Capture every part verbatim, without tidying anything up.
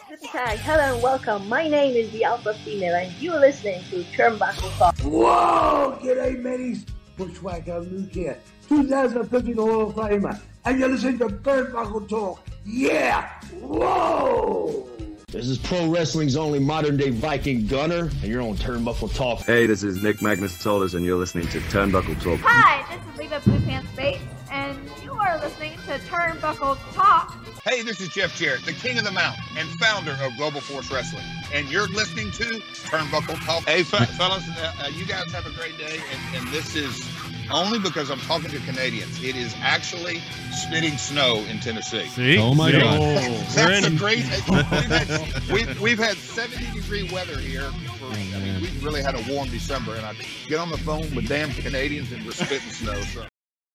Hi, hello and welcome. My name is the Alpha Female and you're listening to Turnbuckle Talk. Whoa! G'day, mateys. Bushwhacker Luke here, two thousand fifteen Hall of Famer, and you're listening to Turnbuckle Talk. Yeah! Whoa! This is pro wrestling's only modern-day Viking Gunner, and you're on Turnbuckle Talk. Hey, this is Nick Magnus Solis, and you're listening to Turnbuckle Talk. Hi, this is Leva Blue Pants Bates, and you are listening to Turnbuckle Talk. Hey, this is Jeff Jarrett, the king of the mountain and founder of Global Force Wrestling, and you're listening to Turnbuckle Talk. Hey, fe- fellas, uh, uh, you guys have a great day, and, and this is only because I'm talking to Canadians. It is actually spitting snow in Tennessee. See? Oh my God! That's a great. We've had, we've, we've had seventy degree weather here. For, I mean, we really had a warm December, and I get on the phone with damn Canadians, and we're spitting snow. So.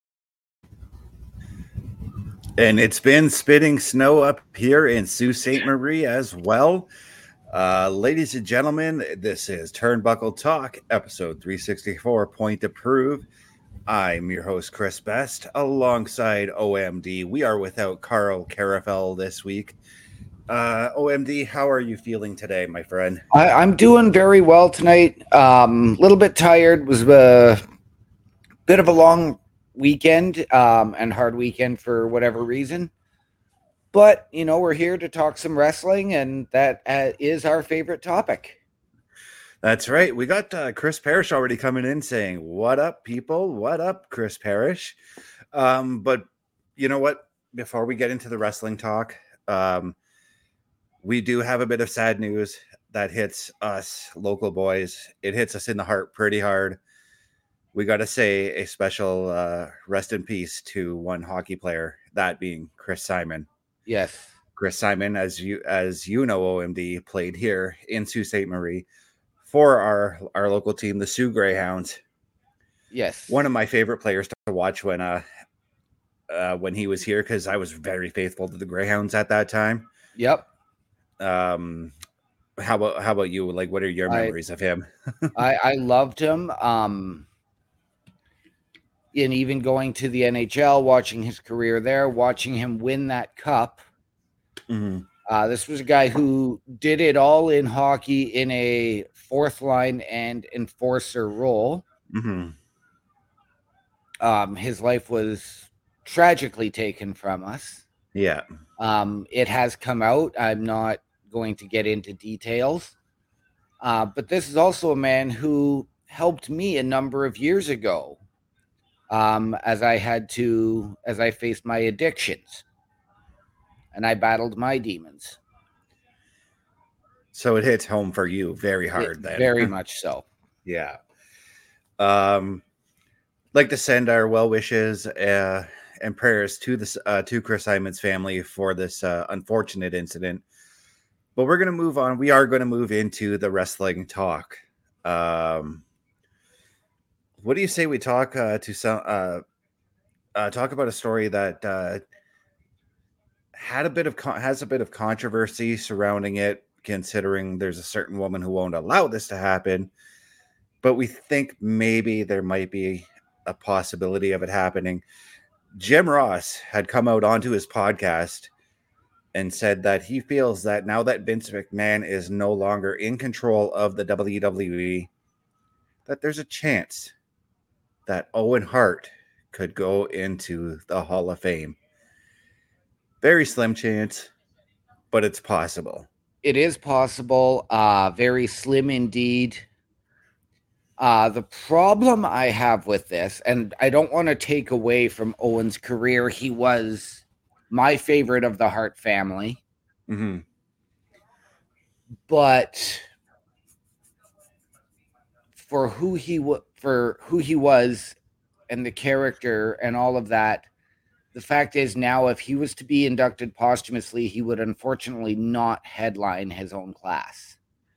And it's been spitting snow up here in Sault Ste. Marie as well. Uh, ladies and gentlemen, this is Turnbuckle Talk, episode three sixty-four, Point to Prove. I'm your host, Chris Best, alongside O M D. We are without Carl Carafel this week. Uh, O M D, how are you feeling today, my friend? I, I'm doing very well tonight. A um, little bit tired. Was a bit of a long weekend um, and hard weekend for whatever reason. But, you know, we're here to talk some wrestling, and that uh, is our favorite topic. That's right. We got uh, Chris Parrish already coming in saying, what up, people? What up, Chris Parrish? Um, but you know what? Before we get into the wrestling talk, um, we do have a bit of sad news that hits us local boys. It hits us in the heart pretty hard. We got to say a special uh, rest in peace to one hockey player, that being Chris Simon. Yes. Chris Simon, as you as you know, O M D, played here in Sault Ste. Marie for our, our local team, the Sioux Greyhounds. Yes. One of my favorite players to watch when uh, uh when he was here, because I was very faithful to the Greyhounds at that time. Yep. Um, how about how about you? Like, what are your memories I, of him? I, I loved him. Um, and even going to the N H L, watching his career there, watching him win that cup. Mm-hmm. Uh, this was a guy who did it all in hockey in a fourth line and enforcer role. Mm-hmm. Um, his life was tragically taken from us. Yeah. Um, it has come out. I'm not going to get into details. Uh, but this is also a man who helped me a number of years ago um, as I had to, as I faced my addictions. And I battled my demons. So it hits home for you very hard it, then. Very much so. Yeah. Um, like to send our well wishes uh, and prayers to this uh, to Chris Simon's family for this uh, unfortunate incident. But we're going to move on. We are going to move into the wrestling talk. Um, what do you say we talk uh, to some uh, uh, talk about a story that uh, had a bit of con- has a bit of controversy surrounding it, considering there's a certain woman who won't allow this to happen, but we think maybe there might be a possibility of it happening. Jim Ross had come out onto his podcast and said that he feels that now that Vince McMahon is no longer in control of the W W E, that there's a chance that Owen Hart could go into the Hall of Fame. Very slim chance, but it's possible. It is possible. Uh, very slim indeed. Uh, the problem I have with this, and I don't want to take away from Owen's career, he was my favorite of the Hart family. Mm-hmm. But for who he w- for who he was and the character and all of that, the fact is now if he was to be inducted posthumously, he would unfortunately not headline his own class.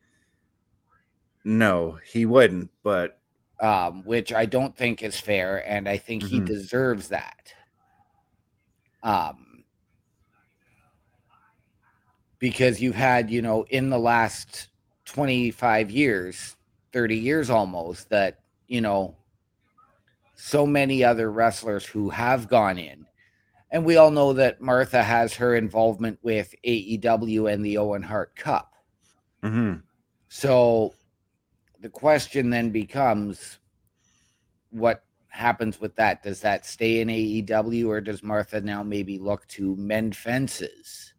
No, he wouldn't, but um, which I don't think is fair, and I think mm-hmm. he deserves that. Um, because you've had, you know, in the last twenty-five years, thirty years almost, that, you know, so many other wrestlers who have gone in And we all know that Martha has her involvement with A E W and the Owen Hart Cup. Mm-hmm. So the question then becomes, what happens with that? Does that stay in A E W, or does Martha now maybe look to mend fences?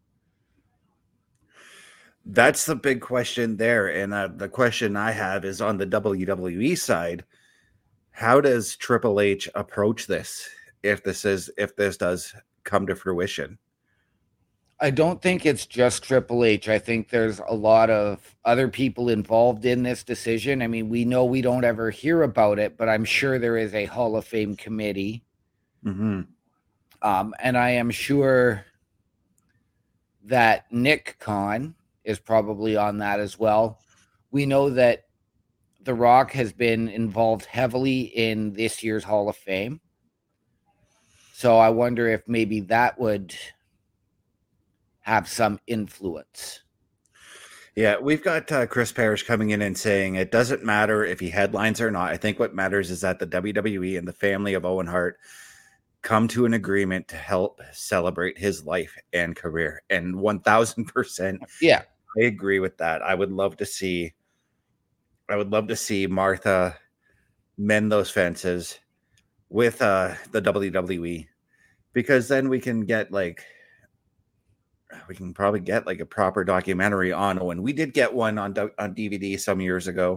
That's the big question there. And uh, the question I have is on the W W E side. How does Triple H approach this if this is if this does come to fruition? I don't think it's just Triple H. I think there's a lot of other people involved in this decision. I mean, we know we don't ever hear about it, but I'm sure there is a Hall of Fame committee. Mm-hmm. Um, and I am sure that Nick Khan is probably on that as well. We know that The Rock has been involved heavily in this year's Hall of Fame. So I wonder if maybe that would have some influence. Yeah, we've got uh, Chris Parrish coming in and saying it doesn't matter if he headlines or not. I think what matters is that the W W E and the family of Owen Hart come to an agreement to help celebrate his life and career. And one thousand percent, yeah, I agree with that. I would love to see, I would love to see Martha mend those fences with uh, the W W E, because then we can get like, we can probably get like a proper documentary on Owen. We did get one on on D V D some years ago.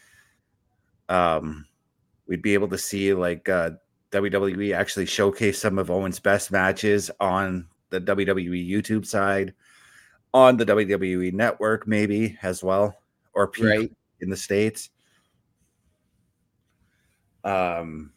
Um, we'd be able to see like uh, W W E actually showcase some of Owen's best matches on the W W E YouTube side, on the W W E Network maybe as well, or Peak right in the States. Um,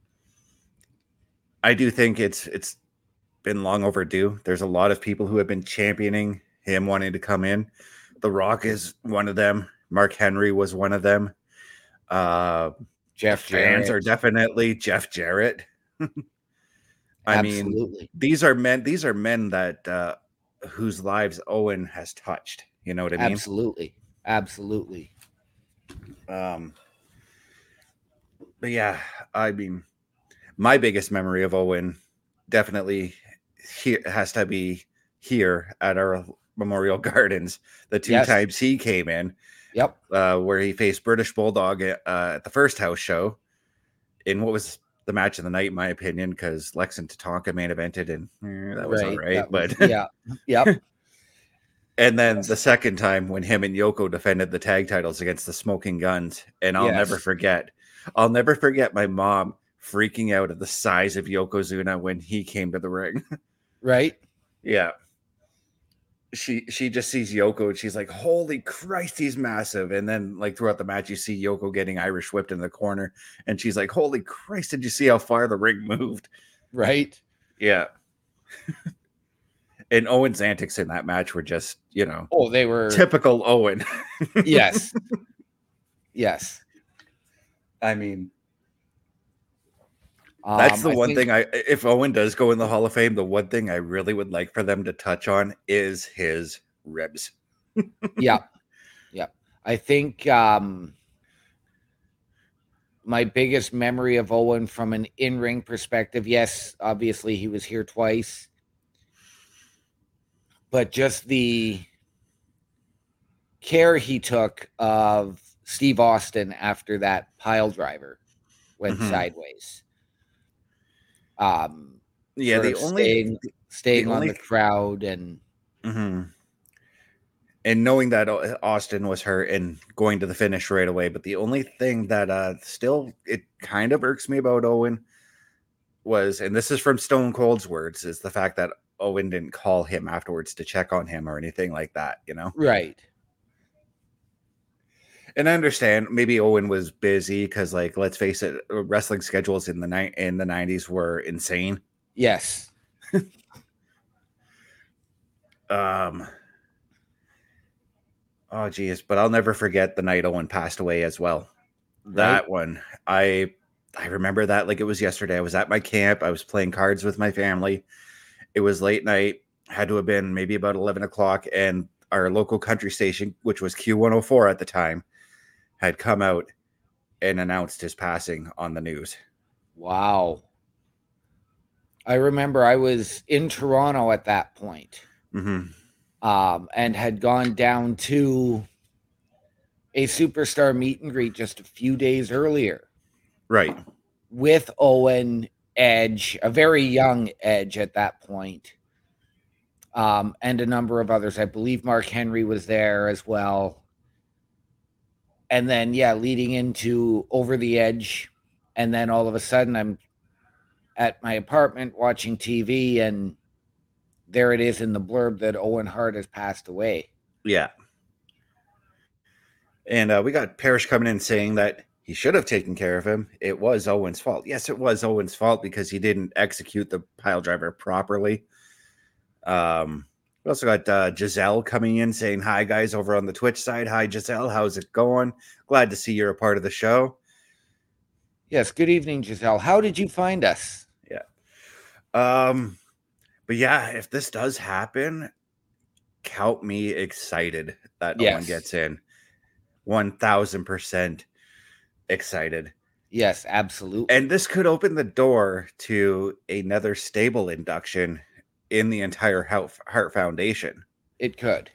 I do think it's it's. been long overdue. There's a lot of people who have been championing him wanting to come in. The Rock is one of them. Mark Henry was one of them. Uh, Jeff fans Jarrett. are definitely Jeff Jarrett. I Absolutely. mean, these are men. These are men that uh, whose lives Owen has touched. You know what I mean? Absolutely, absolutely. Um, but yeah, I mean, my biggest memory of Owen definitely here has to be here at our Memorial Gardens. The two Yes. times he came in, Yep. uh, where he faced British Bulldog uh, at the first house show, in what was the match of the night, in my opinion, because Lex and Tatanka main evented, and eh, that was all right. That was- But yeah, yep. and then the second time when him and Yoko defended the tag titles against the Smoking Guns, and I'll Yes. never forget, I'll never forget my mom freaking out at the size of Yokozuna when he came to the ring. Right. Yeah. She she just sees Yoko and she's like, holy Christ, he's massive. And then like throughout the match, you see Yoko getting Irish whipped in the corner. And she's like, holy Christ, did you see how far the ring moved? Right. Yeah. And Owen's antics in that match were just, you know, Oh, they were typical Owen. yes. Yes. I mean, that's Um, the I one think- thing I, if Owen does go in the Hall of Fame, the one thing I really would like for them to touch on is his ribs. yeah. Yeah. I think um my biggest memory of Owen from an in-ring perspective, yes, obviously he was here twice. But just the care he took of Steve Austin after that pile driver went Mhm. sideways. Um, Yeah, sort the of only staying, staying the on only- the crowd and Mhm. And knowing that Austin was hurt and going to the finish right away. But the only thing that uh, still it kind of irks me about Owen was, and this is from Stone Cold's words, is the fact that Owen didn't call him afterwards to check on him or anything like that, you know? right. And I understand maybe Owen was busy because, like, let's face it, wrestling schedules in the night in the nineties were insane. Yes. Um. Oh, geez, but I'll never forget the night Owen passed away as well. That Right. one, I I remember that like it was yesterday. I was at my camp. I was playing cards with my family. It was late night. Had to have been maybe about eleven o'clock, and our local country station, which was Q one oh four at the time, had come out and announced his passing on the news. Wow. I remember I was in Toronto at that point, Mm-hmm. um, and had gone down to a superstar meet and greet just a few days earlier. Right. With Owen, Edge, a very young Edge at that point, um, and a number of others. I believe Mark Henry was there as well. And then, yeah, leading into Over the Edge. And then all of a sudden, I'm at my apartment watching T V, and there it is in the blurb that Owen Hart has passed away. Yeah. And uh, we got Parrish coming in saying that he should have taken care of him. It was Owen's fault. Yes, it was Owen's fault because he didn't execute the pile driver properly. Um, we also got uh, Giselle coming in saying, hi, guys, over on the Twitch side. Hi, Giselle. How's it going? Glad to see you're a part of the show. Yes, good evening, Giselle. How did you find us? Yeah. Um, but yeah, if this does happen, count me excited that Yes. Owen gets in. one thousand percent excited. Yes, absolutely. And this could open the door to another stable induction in the entire Hart Foundation. It could.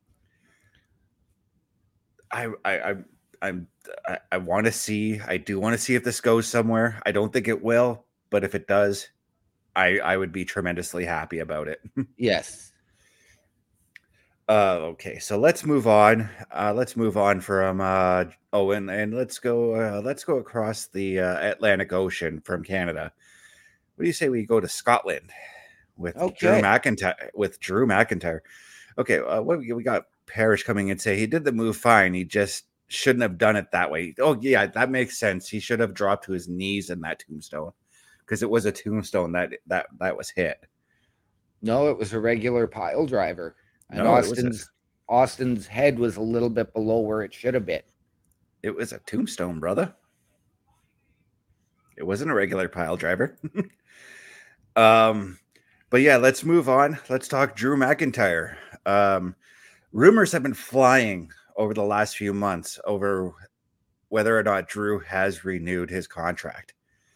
I I I I'm I, I want to see. I do want to see if this goes somewhere. I don't think it will, but if it does, I I would be tremendously happy about it. Yes. Uh, okay, so let's move on. Uh, let's move on from uh, Owen, and let's go. Uh, let's go across the uh, Atlantic Ocean from Canada. What do you say we go to Scotland with Okay. Drew McIntyre? With Drew McIntyre. Okay, uh, what we, we got Parrish coming and say he did the move fine. He just shouldn't have done it that way. Oh yeah, that makes sense. He should have dropped to his knees in that tombstone because it was a tombstone that that that was hit. No, it was a regular pile driver. And No, it was Austin's Austin's head was a little bit below where it should have been. It was a tombstone, brother. It wasn't a regular pile driver. um, but yeah, let's move on. Let's talk Drew McIntyre. Um, rumors have been flying over the last few months over whether or not Drew has renewed his contract.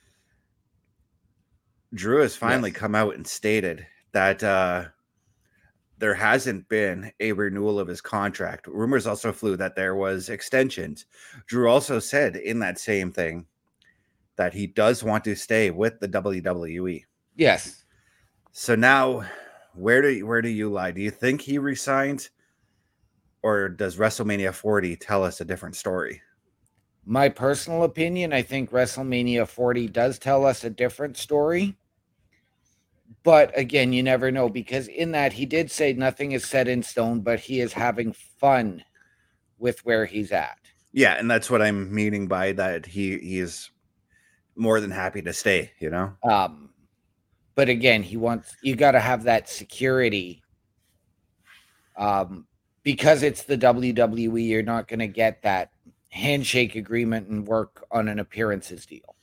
Drew has finally Yes. come out and stated that uh, there hasn't been a renewal of his contract. Rumors also flew that there was extensions. Drew also said in that same thing that he does want to stay with the W W E. Yes. So now, where do you, where do you lie? Do you think he resigns, or does WrestleMania forty tell us a different story? My personal opinion, I think WrestleMania forty does tell us a different story. But again, you never know, because in that he did say nothing is set in stone, but he is having fun with where he's at. Yeah, and that's what I'm meaning by that. He he is more than happy to stay. You know. Um, but again, he wants you got to have that security. Um, because it's the W W E, you're not going to get that handshake agreement and work on an appearances deal.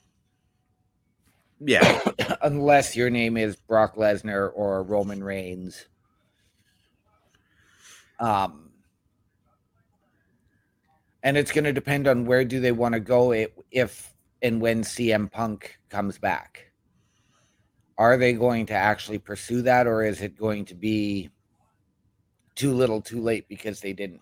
Yeah. Unless your name is Brock Lesnar or Roman Reigns. Um, and it's going to depend on where do they want to go if and when C M Punk comes back. Are they going to actually pursue that, or is it going to be too little too late because they didn't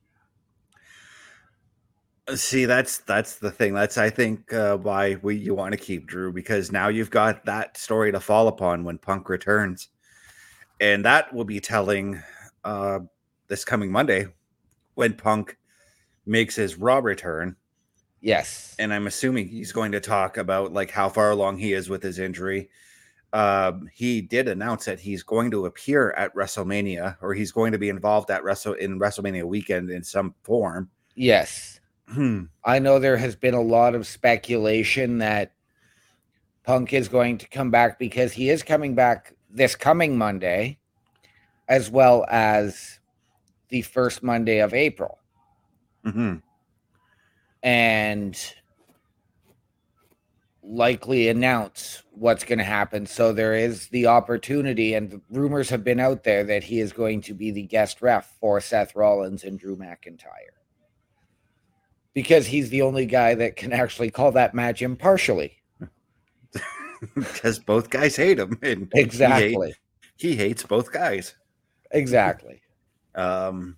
move? See, that's that's the thing. That's I think uh, why we you want to keep Drew, because now you've got that story to fall upon when Punk returns, and that will be telling uh, this coming Monday when Punk makes his Raw return. Yes, and I'm assuming he's going to talk about like how far along he is with his injury. Um, he did announce that he's going to appear at WrestleMania, or he's going to be involved at Wrestle in WrestleMania weekend in some form. Yes. Hmm. I know there has been a lot of speculation that Punk is going to come back because he is coming back this coming Monday, as well as the first Monday of April. Mm-hmm. And likely announce what's going to happen. So there is the opportunity, and the rumors have been out there that he is going to be the guest ref for Seth Rollins and Drew McIntyre. Because he's the only guy that can actually call that match impartially. because both guys hate him. And Exactly. He, hate, he hates both guys. Exactly. Um,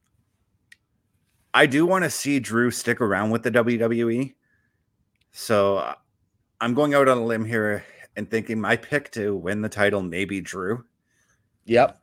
I do want to see Drew stick around with the W W E. So I'm going out on a limb here and thinking my pick to win the title may be Drew. Yep.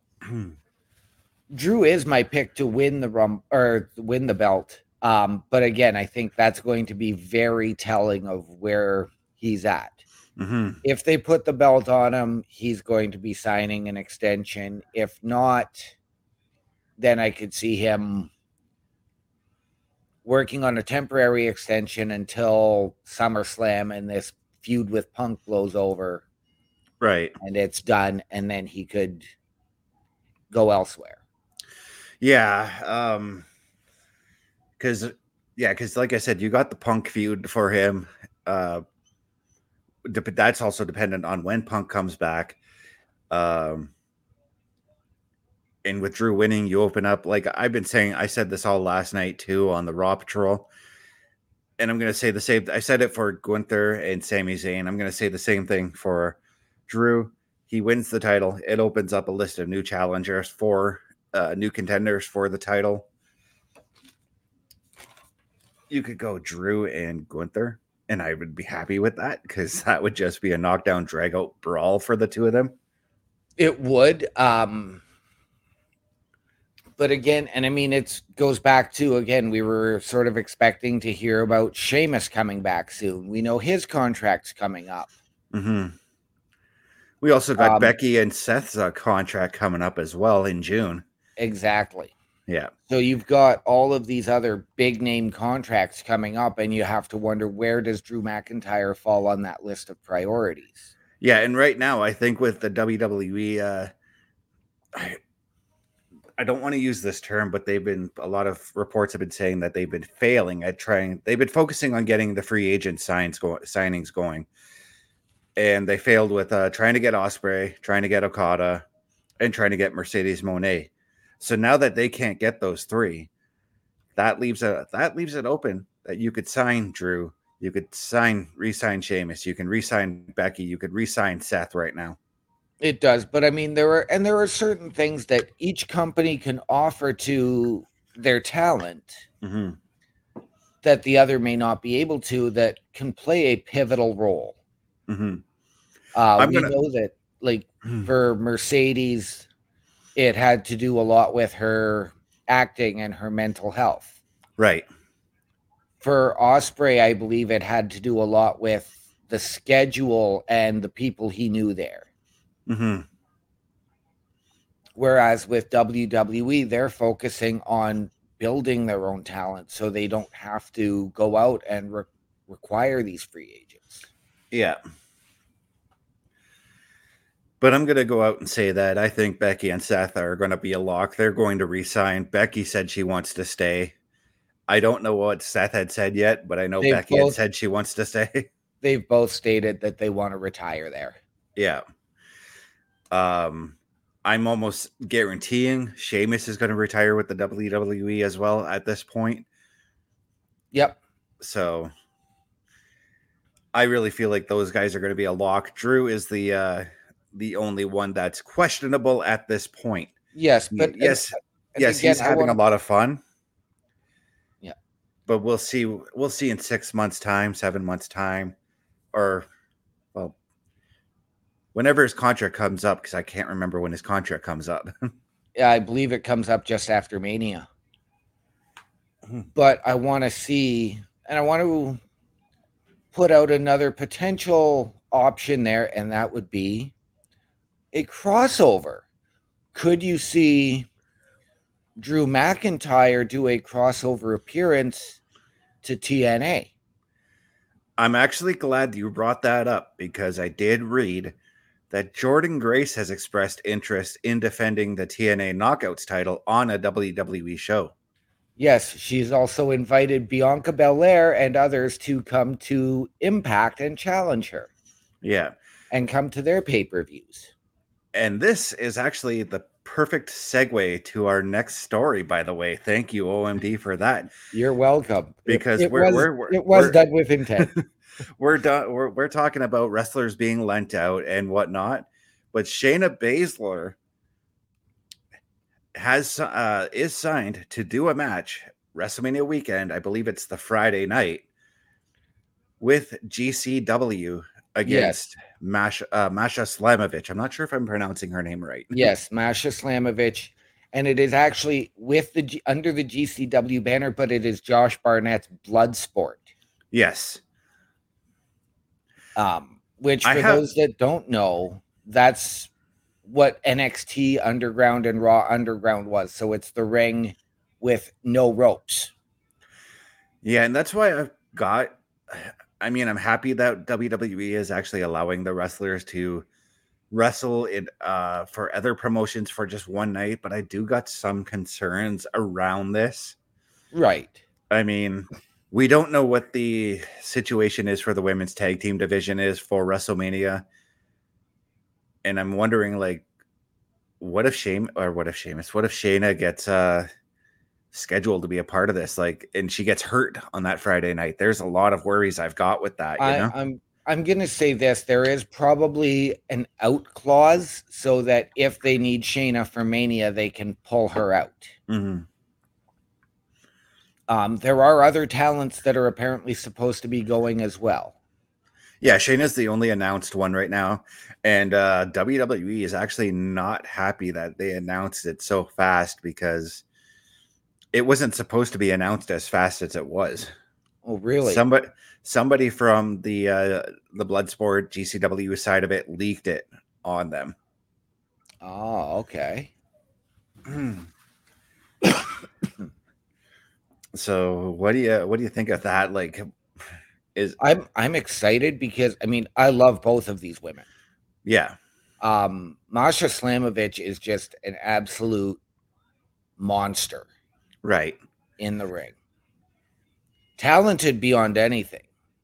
Drew is my pick to win the rum or win the belt. Um, but again, I think that's going to be very telling of where he's at. Mm-hmm. If they put the belt on him, he's going to be signing an extension. If not, then I could see him working on a temporary extension until SummerSlam and this feud with Punk blows over. Right. And it's done. And then he could go elsewhere. Yeah. Um, cause yeah, cause like I said, you got the Punk feud for him. Uh, but that's also dependent on when Punk comes back. Um, and with Drew winning, you open up, like I've been saying, I said this all last night too on the Raw Patrol. And I'm going to say the same. I said it for Gunther and Sami Zayn. I'm going to say the same thing for Drew. He wins the title. It opens up a list of new challengers for uh, new contenders for the title. You could go Drew and Gunther, and I would be happy with that because that would just be a knockdown, drag out brawl for the two of them. It would. Um, but again, and I mean, it goes back to, again, we were sort of expecting to hear about Sheamus coming back soon. We know his contract's coming up. Mm-hmm. We also got Um, Becky and Seth's uh, contract coming up as well in June. Exactly. Yeah. So you've got all of these other big name contracts coming up, and you have to wonder, where does Drew McIntyre fall on that list of priorities? Yeah, and right now, I think with the W W E, uh, I, I don't want to use this term, but they've been, a lot of reports have been saying that they've been failing at trying, they've been focusing on getting the free agent signs go, signings going. And they failed with uh, trying to get Ospreay, trying to get Okada, and trying to get Mercedes Moné. So now that they can't get those three, that leaves a that leaves it open that you could sign Drew, you could sign re-sign Sheamus, you can re-sign Becky, you could re-sign Seth right now. It does, but I mean, there are and there are certain things that each company can offer to their talent Mm-hmm. that the other may not be able to, that can play a pivotal role. Mm-hmm. Uh, I'm we gonna- know that, like, for Mercedes, it had to do a lot with her acting and her mental health. Right. For Ospreay, I believe it had to do a lot with the schedule and the people he knew there. Mm-hmm. Whereas with W W E, they're focusing on building their own talent so they don't have to go out and re- require these free agents. Yeah. But I'm going to go out and say that I think Becky and Seth are going to be a lock. They're going to re-sign. Becky said she wants to stay. I don't know what Seth had said yet, but I know They've Becky both- had said she wants to stay. They've both stated that they want to retire there. Yeah. Um, I'm almost guaranteeing Sheamus is going to retire with the W W E as well at this point. Yep. So I really feel like those guys are going to be a lock. Drew is the uh, the only one that's questionable at this point. Yes, but yes, and- and yes, again, he's I having wanna- a lot of fun. Yeah. But we'll see. We'll see in six months' time, seven months' time, or well, whenever his contract comes up, because I can't remember when his contract comes up. Yeah, I believe it comes up just after Mania. But I want to see, and I want to put out another potential option there, and that would be a crossover. Could you see Drew McIntyre do a crossover appearance to T N A? I'm actually glad you brought that up because I did read that Jordan Grace has expressed interest in defending the T N A Knockouts title on a W W E show. Yes, she's also invited Bianca Belair and others to come to Impact and challenge her Yeah. and come to their pay-per-views. And this is actually the perfect segue to our next story, by the way. Thank you, O M D, for that. You're welcome. Because it, it we're- was, we're- we're- it was we're- done with intent. we're done. We're, we're talking about wrestlers being lent out and whatnot, but Shayna Baszler has uh, is signed to do a match WrestleMania weekend. I believe it's the Friday night with G C W against yes. Masha uh, Masha Slamovich. I'm not sure if I'm pronouncing her name right. Yes, Masha Slamovich. And it is actually with the G- under the G C W banner, but it is Josh Barnett's Bloodsport. Yes. Um, which for I have... those that don't know, that's what N X T Underground and Raw Underground was. So it's the ring with no ropes. Yeah, and that's why I've got. I mean, I'm happy that W W E is actually allowing the wrestlers to wrestle in uh for other promotions for just one night, but I do got some concerns around this. Right. I mean, we don't know what the situation is for the women's tag team division is for WrestleMania. And I'm wondering, like, what if Shame or what if Sheamus, what if Shayna gets uh scheduled to be a part of this, like, and she gets hurt on that Friday night? There's a lot of worries I've got with that. You I, know, I'm I'm going to say this. There is probably an out clause so that if they need Shayna for Mania, they can pull her out. Mm-hmm. Um, there are other talents that are apparently supposed to be going as well. Yeah, Shayna's the only announced one right now. And uh, W W E is actually not happy that they announced it so fast because it wasn't supposed to be announced as fast as it was. Oh, really? Somebody, somebody from the uh, the Bloodsport G C W side of it leaked it on them. Oh, okay. So, what do you what do you think of that? Like, is I'm I'm excited because I mean I love both of these women. Yeah. Um, Masha Slamovich is just an absolute monster. Right. In the ring. Talented beyond anything.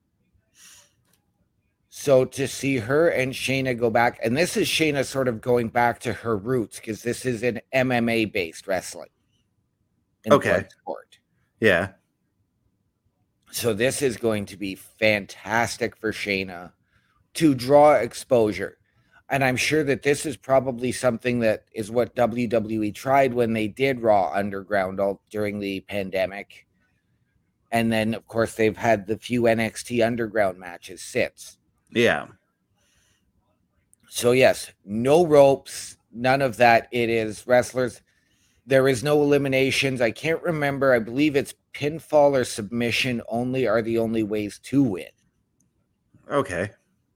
So to see her and Shayna go back, and this is Shayna sort of going back to her roots because this is an M M A-based wrestling. Okay. Bloodsport. Yeah. So this is going to be fantastic for Shayna to draw exposure. And I'm sure that this is probably something that is what W W E tried when they did Raw Underground all during the pandemic. And then, of course, they've had the few N X T Underground matches since. Yeah. So, yes, no ropes, none of that. It is wrestlers. There is no eliminations. I can't remember. I believe it's pinfall or submission only are the only ways to win. Okay.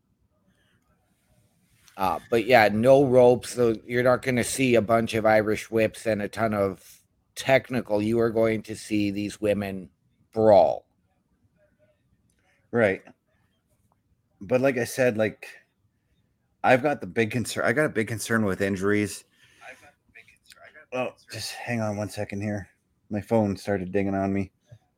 Uh, but yeah, no ropes. So you're not going to see a bunch of Irish whips and a ton of technical. You are going to see these women brawl. Right. But like I said, like I've got the big concern. I got a big concern with injuries. I've got the big concern. I got oh, concern. Just hang on one second here. My phone started dinging on me.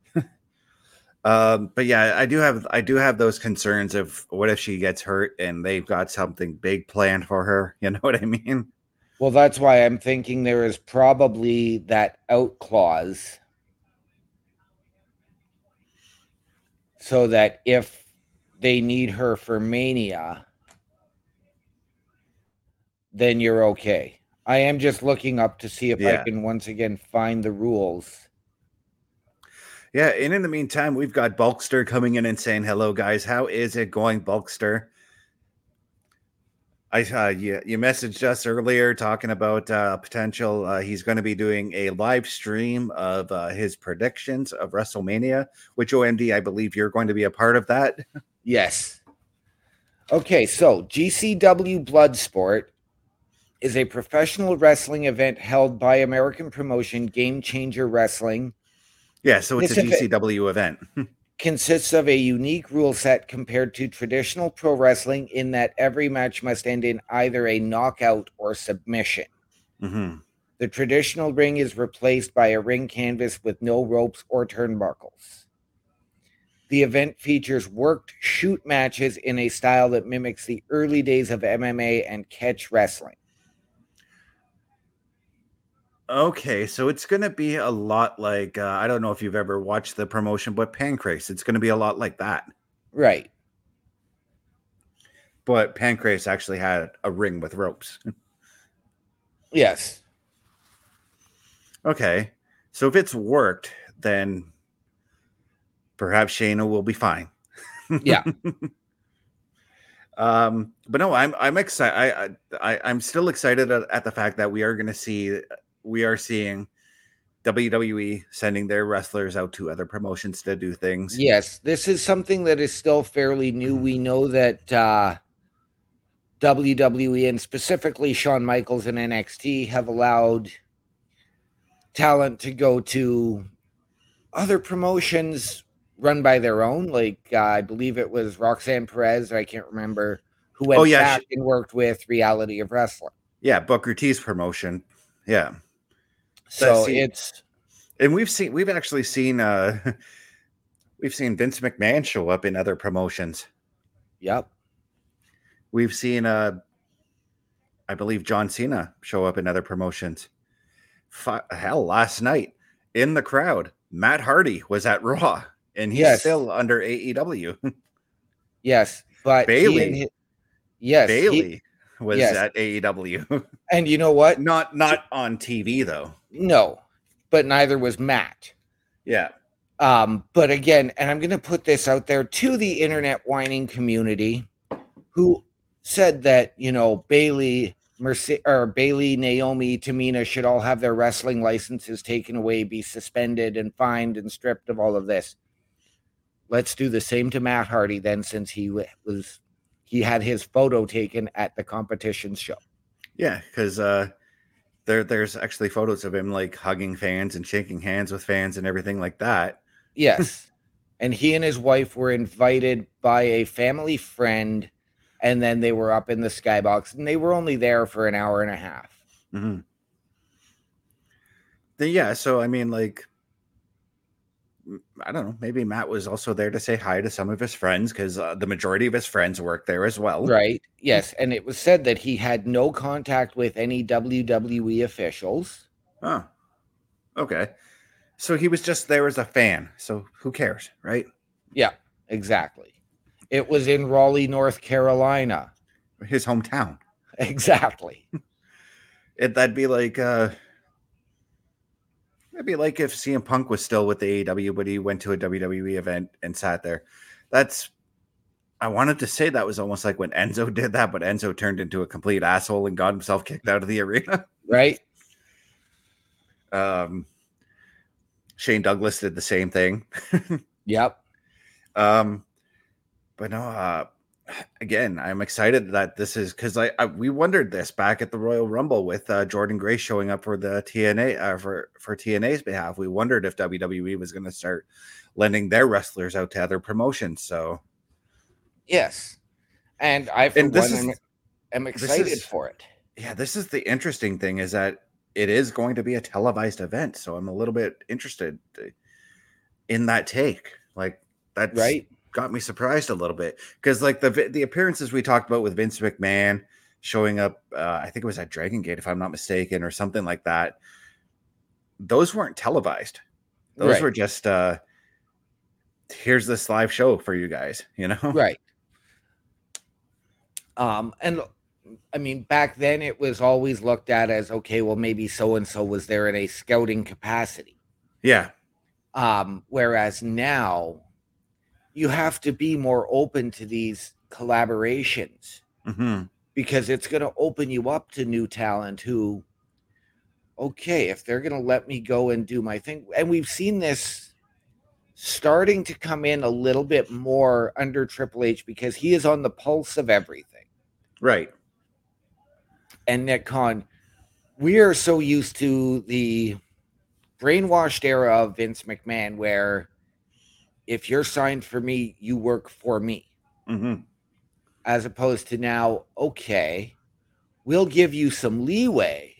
Um, but yeah, I do have I do have those concerns of what if she gets hurt and they've got something big planned for her. You know what I mean? Well, that's why I'm thinking there is probably that out clause so that if they need her for Mania, then you're okay. I am just looking up to see if Yeah. I can once again find the rules. Yeah, and in the meantime, we've got Bulkster coming in and saying, hello, guys. How is it going, Bulkster? I uh, you, you messaged us earlier talking about uh, potential. Uh, he's going to be doing a live stream of uh, his predictions of WrestleMania, which O M D, I believe you're going to be a part of that. Yes. Okay, so G C W Bloodsport is a professional wrestling event held by American promotion Game Changer Wrestling. Yeah, so it's This a G C W event. Consists of a unique rule set compared to traditional pro wrestling in that every match must end in either a knockout or submission. Mm-hmm. The traditional ring is replaced by a ring canvas with no ropes or turnbuckles. The event features worked shoot matches in a style that mimics the early days of M M A and catch wrestling. Okay, so it's going to be a lot like, uh, I don't know if you've ever watched the promotion, but Pancrase, it's going to be a lot like that. Right. but Pancrase actually had a ring with ropes. Yes. Okay. So if it's worked, then perhaps Shayna will be fine. Yeah. um, but no, I'm I'm excited. I, I I'm still excited at, at the fact that we are going to see we are seeing W W E sending their wrestlers out to other promotions to do things. Yes, this is something that is still fairly new. We know that uh, W W E and specifically Shawn Michaels and N X T have allowed talent to go to other promotions run by their own. Like uh, I believe it was Roxanne Perez, I can't remember, who went Oh, yeah, back she- and worked with Reality of Wrestling. Yeah, Booker T's promotion. Yeah. So see- it's And we've seen we've actually seen uh we've seen Vince McMahon show up in other promotions. yep. We've seen uh I believe John Cena show up in other promotions. F- hell, last night in the crowd, Matt Hardy was at Raw, and he's Yes. still under A E W. Yes, but he Bailey. and hi- yes, he- Bailey was yes. at A E W. and you know what? not not on T V though. No, but neither was Matt. Yeah. Um, but again, and I'm going to put this out there to the internet whining community who said that, you know, Bailey, Merce- or Bailey, Naomi, Tamina should all have their wrestling licenses taken away, be suspended and fined and stripped of all of this. Let's do the same to Matt Hardy then, since he w- was, he had his photo taken at the competition show. Yeah, because uh there there's actually photos of him like hugging fans and shaking hands with fans and everything like that. Yes. And he and his wife were invited by a family friend, and then they were up in the skybox, and they were only there for an hour and a half. Mm-hmm. Then yeah, so I mean, like, I don't know, maybe Matt was also there to say hi to some of his friends because uh, the majority of his friends work there as well. Right. Yes. And it was said that he had no contact with any W W E officials. Oh, okay. So he was just there as a fan. So who cares, right? Yeah, exactly. It was in Raleigh, North Carolina. His hometown. Exactly. It, that'd be like, uh, it'd be like if C M Punk was still with the A E W, but he went to a W W E event and sat there. That's, I wanted to say that was almost like when Enzo did that, but Enzo turned into a complete asshole and got himself kicked out of the arena. Right. Um, Shane Douglas did the same thing. Yep. Um, but no, uh, again, I'm excited that this is because I, I we wondered this back at the Royal Rumble with uh, Jordan Grace showing up for the T N A uh, for for T N A's behalf. We wondered if W W E was going to start lending their wrestlers out to other promotions. So Yes. And I, for And this one, is- am, am this excited is- for it. yeah, this is the interesting thing is that it is going to be a televised event. So I'm a little bit interested in that take. Like that's Right. got me surprised a little bit because like the the appearances we talked about with Vince McMahon showing up, uh, I think it was at Dragon Gate if I'm not mistaken, or something like that. Those weren't televised. Those Right. were just uh, here's this live show for you guys. You know, Right. Um, and I mean, back then it was always looked at as, okay, well, maybe so and so was there in a scouting capacity. Yeah, Um, whereas now you have to be more open to these collaborations hmm because it's going to open you up to new talent who, okay, if they're going to let me go and do my thing. And we've seen this starting to come in a little bit more under Triple H because he is on the pulse of everything. right. And Nick Khan, we are so used to the brainwashed era of Vince McMahon where if you're signed for me, you work for me. hmm As opposed to now, okay, we'll give you some leeway.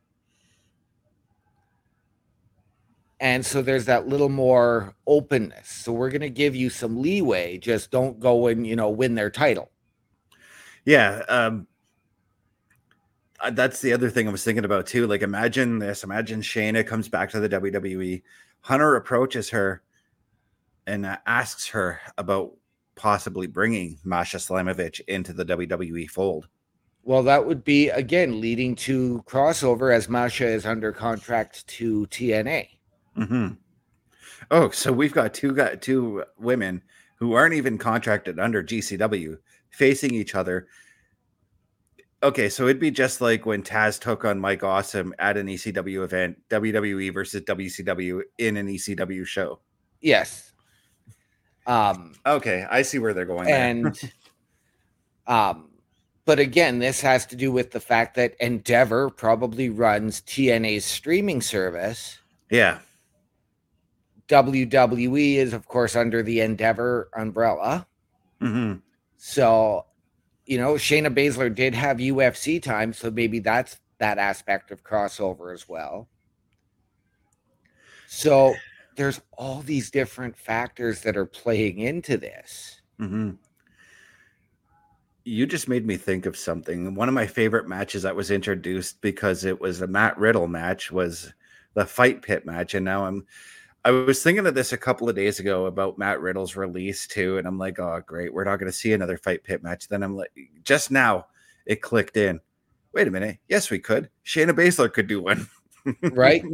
And so there's that little more openness. So we're going to give you some leeway. Just don't go and, you know, win their title. Yeah, um, uh, that's the other thing I was thinking about too. Like, imagine this: imagine Shayna comes back to the W W E. Hunter approaches her and uh, asks her about possibly bringing Masha Slamovich into the W W E fold. Well, that would be, again, leading to crossover as Masha is under contract to T N A. Mm-hmm. Oh, so we've got two got two women who aren't even contracted under G C W facing each other. Okay, so it'd be just like when Taz took on Mike Awesome at an E C W event, W W E versus W C W in an E C W show. Yes. Um, okay, I see where they're going. And, um, but again, this has to do with the fact that Endeavor probably runs T N A's streaming service. Yeah. W W E is, of course, under the Endeavor umbrella. Mm-hmm. So, you know, Shayna Baszler did have U F C time, so maybe that's that aspect of crossover as well. So there's all these different factors that are playing into this. Mm-hmm. You just made me think of something. One of my favorite matches that was introduced because it was a Matt Riddle match was the Fight Pit match. And now I'm, I was thinking of this a couple of days ago about Matt Riddle's release too. And I'm like, oh, great. We're not going to see another Fight Pit match. Then I'm like, just now it clicked in. Wait a minute. Yes, we could. Shayna Baszler could do one. Right.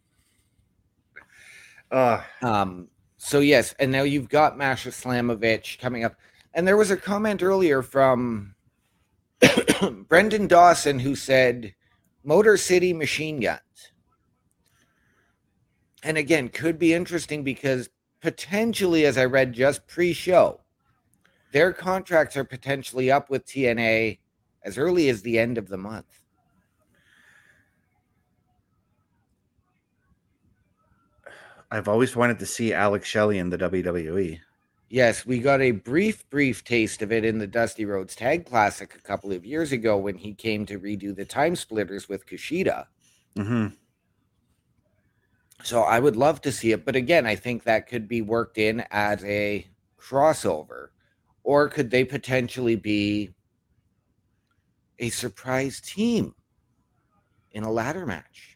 Uh, um, so yes. And now you've got Masha Slamovich coming up. And there was a comment earlier from Brendan Dawson who said Motor City Machine Guns. And again, could be interesting because potentially, as I read just pre-show, their contracts are potentially up with T N A as early as the end of the month. I've always wanted to see Alex Shelley in the W W E. Yes, we got a brief, brief taste of it in the Dusty Rhodes Tag Classic a couple of years ago when he came to redo the Time Splitters with Kushida. Mm-hmm. So I would love to see it. But again, I think that could be worked in as a crossover. Or could they potentially be a surprise team in a ladder match?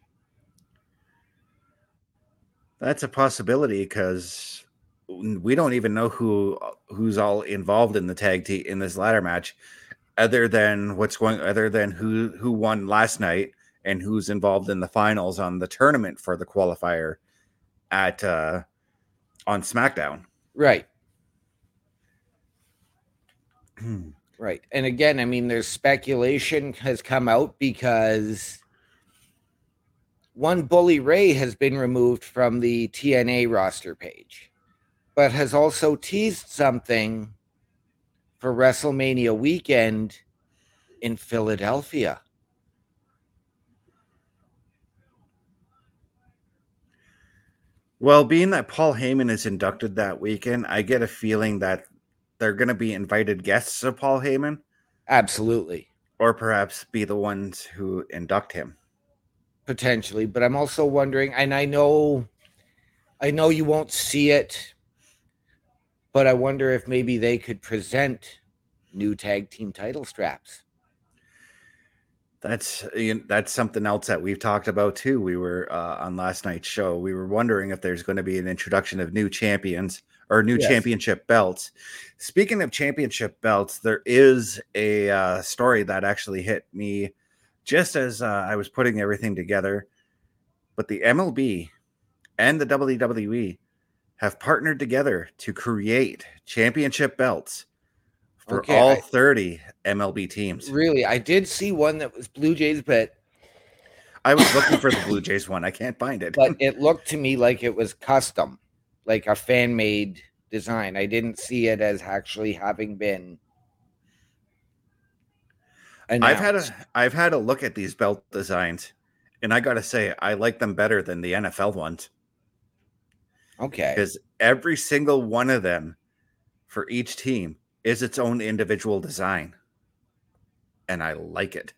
That's a possibility because we don't even know who who's all involved in the tag team in this ladder match, other than what's going, other than who who won last night and who's involved in the finals on the tournament for the qualifier at uh, on SmackDown. Right. Right. And again, I mean, there's speculation has come out because one Bully Ray has been removed from the T N A roster page, but has also teased something for WrestleMania weekend in Philadelphia. Well, being that Paul Heyman is inducted that weekend, I get a feeling that they're going to be invited guests of Paul Heyman. Absolutely. Or perhaps be the ones who induct him. Potentially. But I'm also wondering, and I know, I know you won't see it, but I wonder if maybe they could present new tag team title straps. That's you know, that's something else that we've talked about too. We were uh, on last night's show. We were wondering if there's going to be an introduction of new champions or new yes. championship belts. Speaking of championship belts, there is a uh, story that actually hit me just as uh, I was putting everything together. But the M L B and the W W E have partnered together to create championship belts for okay, all I, thirty M L B teams. Really? I did see one that was Blue Jays, but I was looking for the Blue Jays one. I can't find it. But it looked to me like it was custom, like a fan-made design. I didn't see it as actually having been announced. I've had a I've had a look at these belt designs, and I got to say I like them better than the N F L ones. Okay. Because every single one of them for each team is its own individual design. And I like it.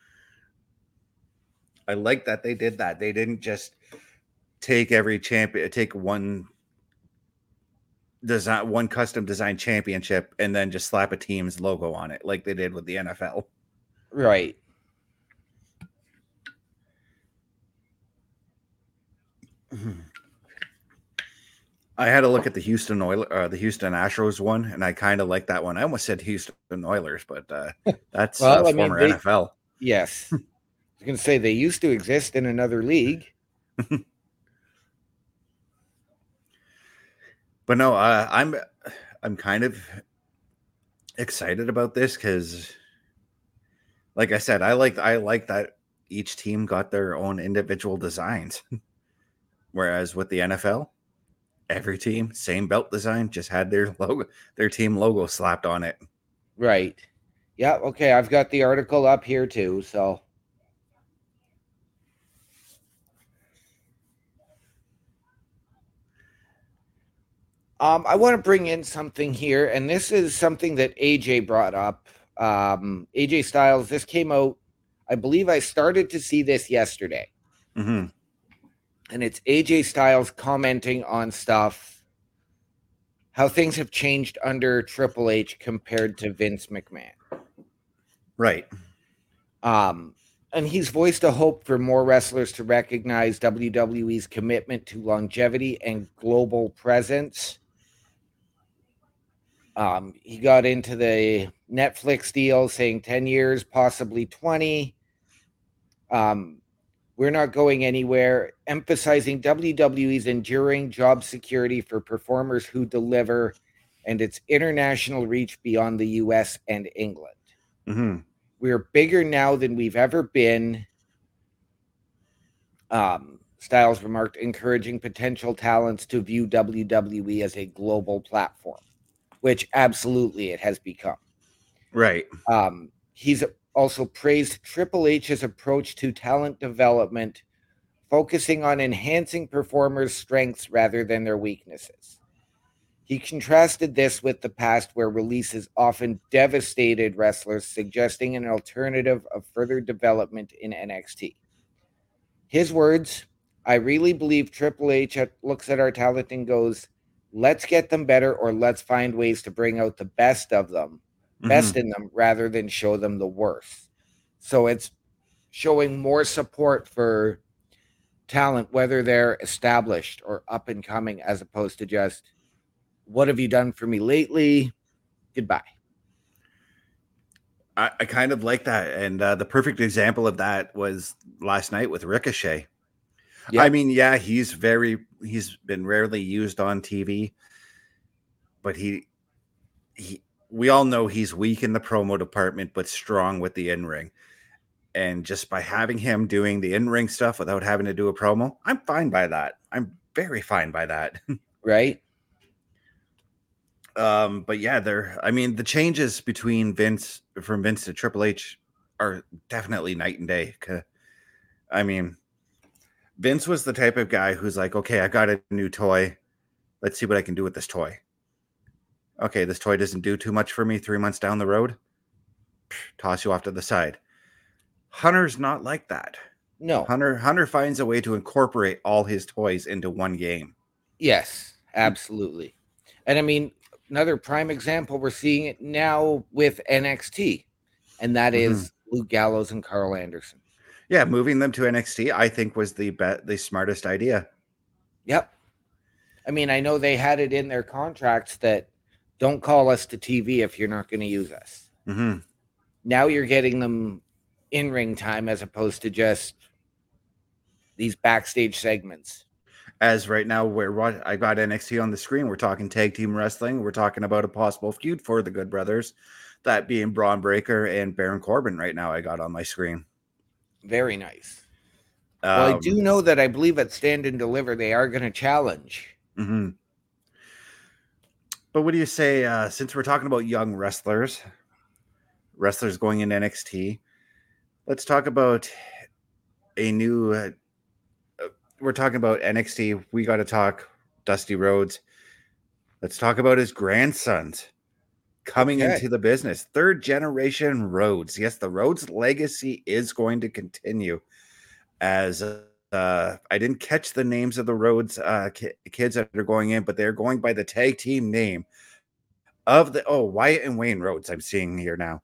I like that they did that. They didn't just take every champion, take one design, one custom design championship and then just slap a team's logo on it like they did with the N F L. Right. I had to look at the Houston Oilers, uh, the Houston Astros one, and I kind of like that one. I almost said Houston Oilers, but uh, that's Well, uh, I mean, former they- N F L. Yes. I was going to say they used to exist in another league. But no, uh, I'm I'm kind of excited about this because, like I said, I like I like that each team got their own individual designs. Whereas with the N F L, every team, same belt design, just had their logo, their team logo slapped on it. Right. Yeah. Okay. I've got the article up here too. So. Um, I want to bring in something here, and this is something that A J brought up. Um, A J Styles, this came out, I believe I started to see this yesterday. Mm-hmm. And it's A J Styles commenting on stuff, how things have changed under Triple H compared to Vince McMahon. Right. Um, and he's voiced a hope for more wrestlers to recognize W W E's commitment to longevity and global presence. Um, he got into the Netflix deal saying ten years, possibly twenty. Um, we're not going anywhere, emphasizing W W E's enduring job security for performers who deliver and its international reach beyond the U S and England. Mm-hmm. We're bigger now than we've ever been. Um, Styles remarked, encouraging potential talents to view W W E as a global platform, which absolutely it has become. Right. Um, he's also praised Triple H's approach to talent development, focusing on enhancing performers' strengths rather than their weaknesses. He contrasted this with the past, where releases often devastated wrestlers, suggesting an alternative of further development in N X T. His words, I really believe Triple H looks at our talent and goes, let's get them better, or let's find ways to bring out the best of them, mm-hmm. best in them, rather than show them the worst. So it's showing more support for talent, whether they're established or up and coming, as opposed to just, what have you done for me lately? Goodbye. I, I kind of like that. And uh, the perfect example of that was last night with Ricochet. Yep. I mean, yeah, he's very, he's been rarely used on T V, but he, he, we all know he's weak in the promo department, but strong with the in-ring. And just by having him doing the in-ring stuff without having to do a promo, I'm fine by that. I'm very fine by that. Right. Um, but yeah, there, I mean, the changes between Vince, from Vince to Triple H, are definitely night and day. I mean, Vince was the type of guy who's like, okay, I got a new toy. Let's see what I can do with this toy. Okay, this toy doesn't do too much for me three months down the road. Toss you off to the side. Hunter's not like that. No. Hunter Hunter finds a way to incorporate all his toys into one game. Yes, absolutely. And I mean, another prime example, we're seeing it now with N X T, and that mm-hmm. is Luke Gallows and Carl Anderson. Yeah, moving them to N X T, I think, was the be- the smartest idea. Yep. I mean, I know they had it in their contracts that don't call us to T V if you're not going to use us. Mm-hmm. Now you're getting them in-ring time as opposed to just these backstage segments. As right now, where I got N X T on the screen, we're talking tag team wrestling. We're talking about a possible feud for the Good Brothers, that being Braun Breaker and Baron Corbin. Right now, I got on my screen. Very nice. Um, well, I do know that I believe at Stand and Deliver they are going to challenge. Mm-hmm. But what do you say? Uh, since we're talking about young wrestlers, wrestlers going into N X T, let's talk about a new. Uh, We're talking about N X T. We got to talk Dusty Rhodes. Let's talk about his grandsons coming okay. into the business. Third generation Rhodes. Yes, the Rhodes legacy is going to continue. As uh, I didn't catch the names of the Rhodes uh, ki- kids that are going in, but they're going by the tag team name of the oh Wyatt and Wayne Rhodes. I'm seeing here now.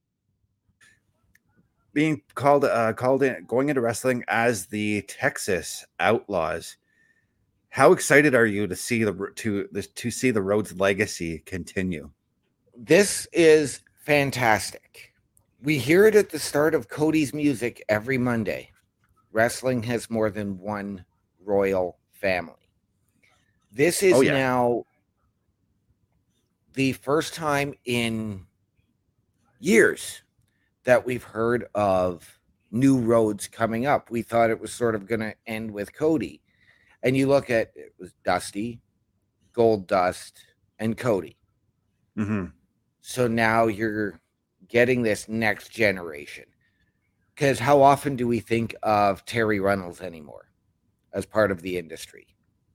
Being called uh, called in, going into wrestling as the Texas Outlaws. How excited are you to see the to to see the Rhodes legacy continue? This is fantastic. We hear it at the start of Cody's music every Monday. Wrestling has more than one royal family. This is Oh, yeah. now the first time in years that we've heard of new roads coming up. We thought it was sort of going to end with Cody. And you look at it was Dusty, Gold Dust, and Cody. Mm-hmm. So now you're getting this next generation. Because how often do we think of Terry Runnels anymore as part of the industry?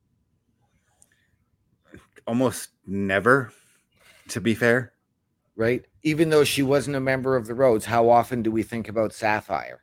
Almost never, to be fair. Right? Even though she wasn't a member of the Rhodes, how often do we think about Sapphire?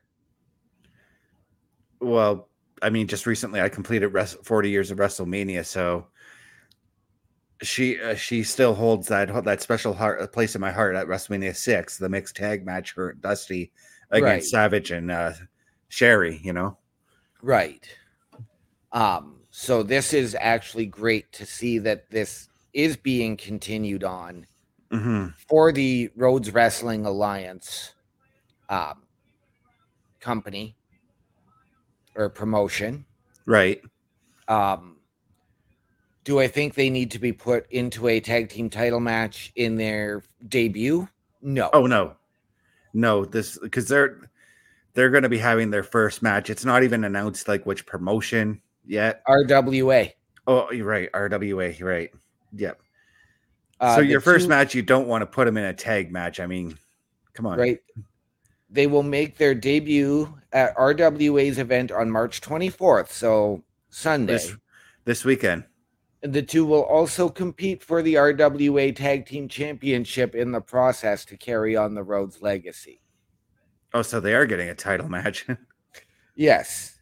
Well, I mean, just recently I completed forty years of WrestleMania, so she uh, she still holds that that special heart, place in my heart at WrestleMania six, the mixed tag match, her Dusty against Right. Savage and uh, Sherry, you know? Right. Um, so this is actually great to see that this is being continued on Mm-hmm. for the Rhodes Wrestling Alliance um, company or promotion. Right. Um, do I think they need to be put into a tag team title match in their debut? No. Oh, no. No, this because they're they're going to be having their first match. It's not even announced like which promotion yet. R W A. Oh, you're right. R W A. You're right. Yep. Uh, so the your first two- match, you don't want to put them in a tag match. I mean, come on. Right. They will make their debut at R W A's event on March twenty-fourth, so Sunday. This, this weekend. The two will also compete for the R W A Tag Team Championship in the process to carry on the Rhodes legacy. Oh, so they are getting a title match. Yes.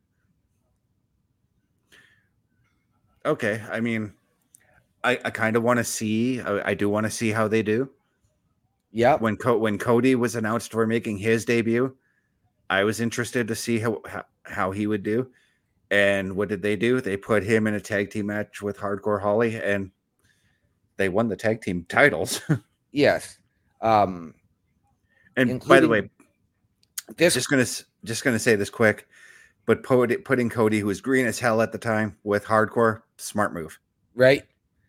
Okay. I mean, I, I kind of want to see. I, I do want to see how they do. Yep. When Co- when Cody was announced for making his debut, I was interested to see how, how how he would do. And what did they do? They put him in a tag team match with Hardcore Holly, and they won the tag team titles. Yes. Um, and by the way, this just gonna just gonna say this quick, but put, putting Cody, who was green as hell at the time, with Hardcore, smart move. Right.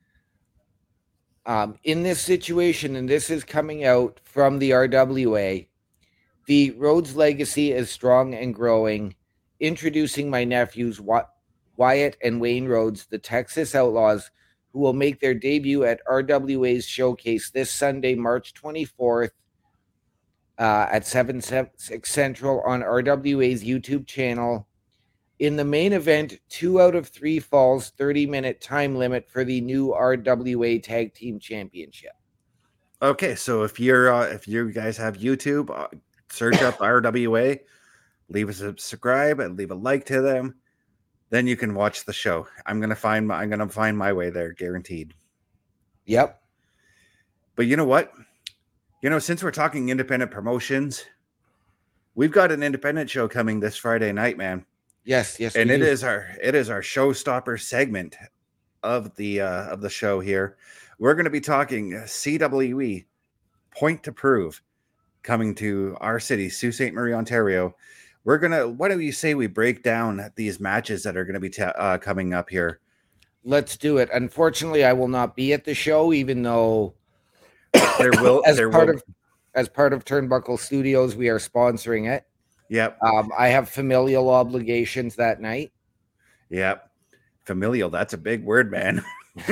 Um, in this situation, and this is coming out from the R W A, the Rhodes legacy is strong and growing. Introducing my nephews Wyatt and Wayne Rhodes, the Texas Outlaws, who will make their debut at R W A's showcase this Sunday, March twenty-fourth, uh, at seven six Central on R W A's YouTube channel. In the main event, two out of three falls, thirty-minute time limit for the new R W A Tag Team Championship. Okay, so if you're uh, if you guys have YouTube, uh, search up R W A, leave a subscribe and leave a like to them. Then you can watch the show. I'm gonna find my I'm gonna find my way there, guaranteed. Yep. But you know what? You know, since we're talking independent promotions, we've got an independent show coming this Friday night, man. Yes, yes, and we it do. is our it is our showstopper segment of the uh, of the show here. We're going to be talking C W E Point to Prove coming to our city, Sault Ste. Marie, Ontario. We're gonna. Why don't you say we break down these matches that are going to be ta- uh, coming up here? Let's do it. Unfortunately, I will not be at the show, even though there will as there part will, of as part of Turnbuckle Studios, we are sponsoring it. Yep. Um, I have familial obligations that night. Yep. Familial. That's a big word, man.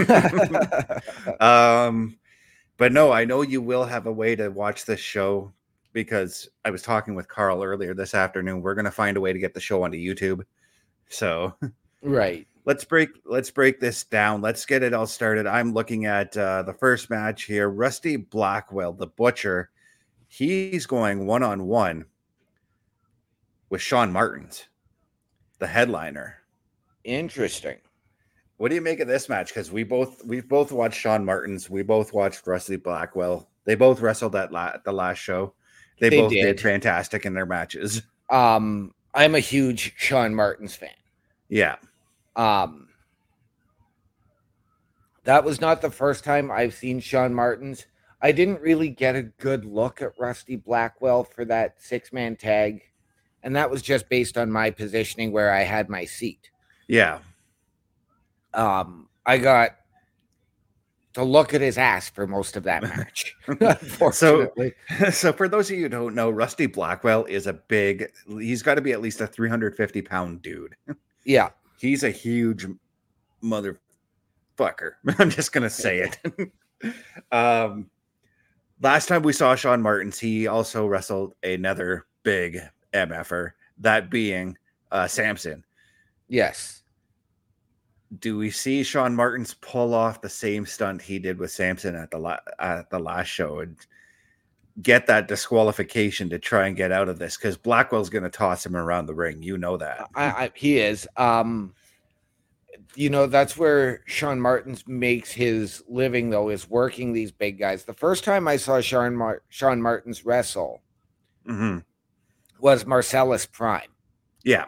um, but no, I know you will have a way to watch this show because I was talking with Carl earlier this afternoon. We're going to find a way to get the show onto YouTube. So right. Let's break let's break this down. Let's get it all started. I'm looking at uh, the first match here. Rusty Blackwell, the Butcher. He's going one-on-one with Sean Martins, the headliner. Interesting. What do you make of this match? Because we both we've both watched Sean Martins. We both watched Rusty Blackwell. They both wrestled at la- the last show. They, They both did. did fantastic in their matches. Um, I'm a huge Sean Martins fan. Yeah. Um, that was not the first time I've seen Sean Martins. I didn't really get a good look at Rusty Blackwell for that six-man tag, and that was just based on my positioning where I had my seat. Yeah. Um, I got to look at his ass for most of that match, unfortunately. So, so for those of you who don't know, Rusty Blackwell is a big, he's got to be at least a three hundred fifty pound dude. Yeah. He's a huge motherfucker. I'm just going to say it. um, last time we saw Sean Martins, he also wrestled another big M F er, that being uh, Samson. Yes. Do we see Sean Martins pull off the same stunt he did with Samson at the la- at the last show and get that disqualification to try and get out of this? Because Blackwell's going to toss him around the ring. You know that. I, I, he is. Um, you know, that's where Sean Martins makes his living, though, is working these big guys. The first time I saw Sean, Mar- Sean Martins wrestle mm-hmm. was Marcellus Prime. Yeah.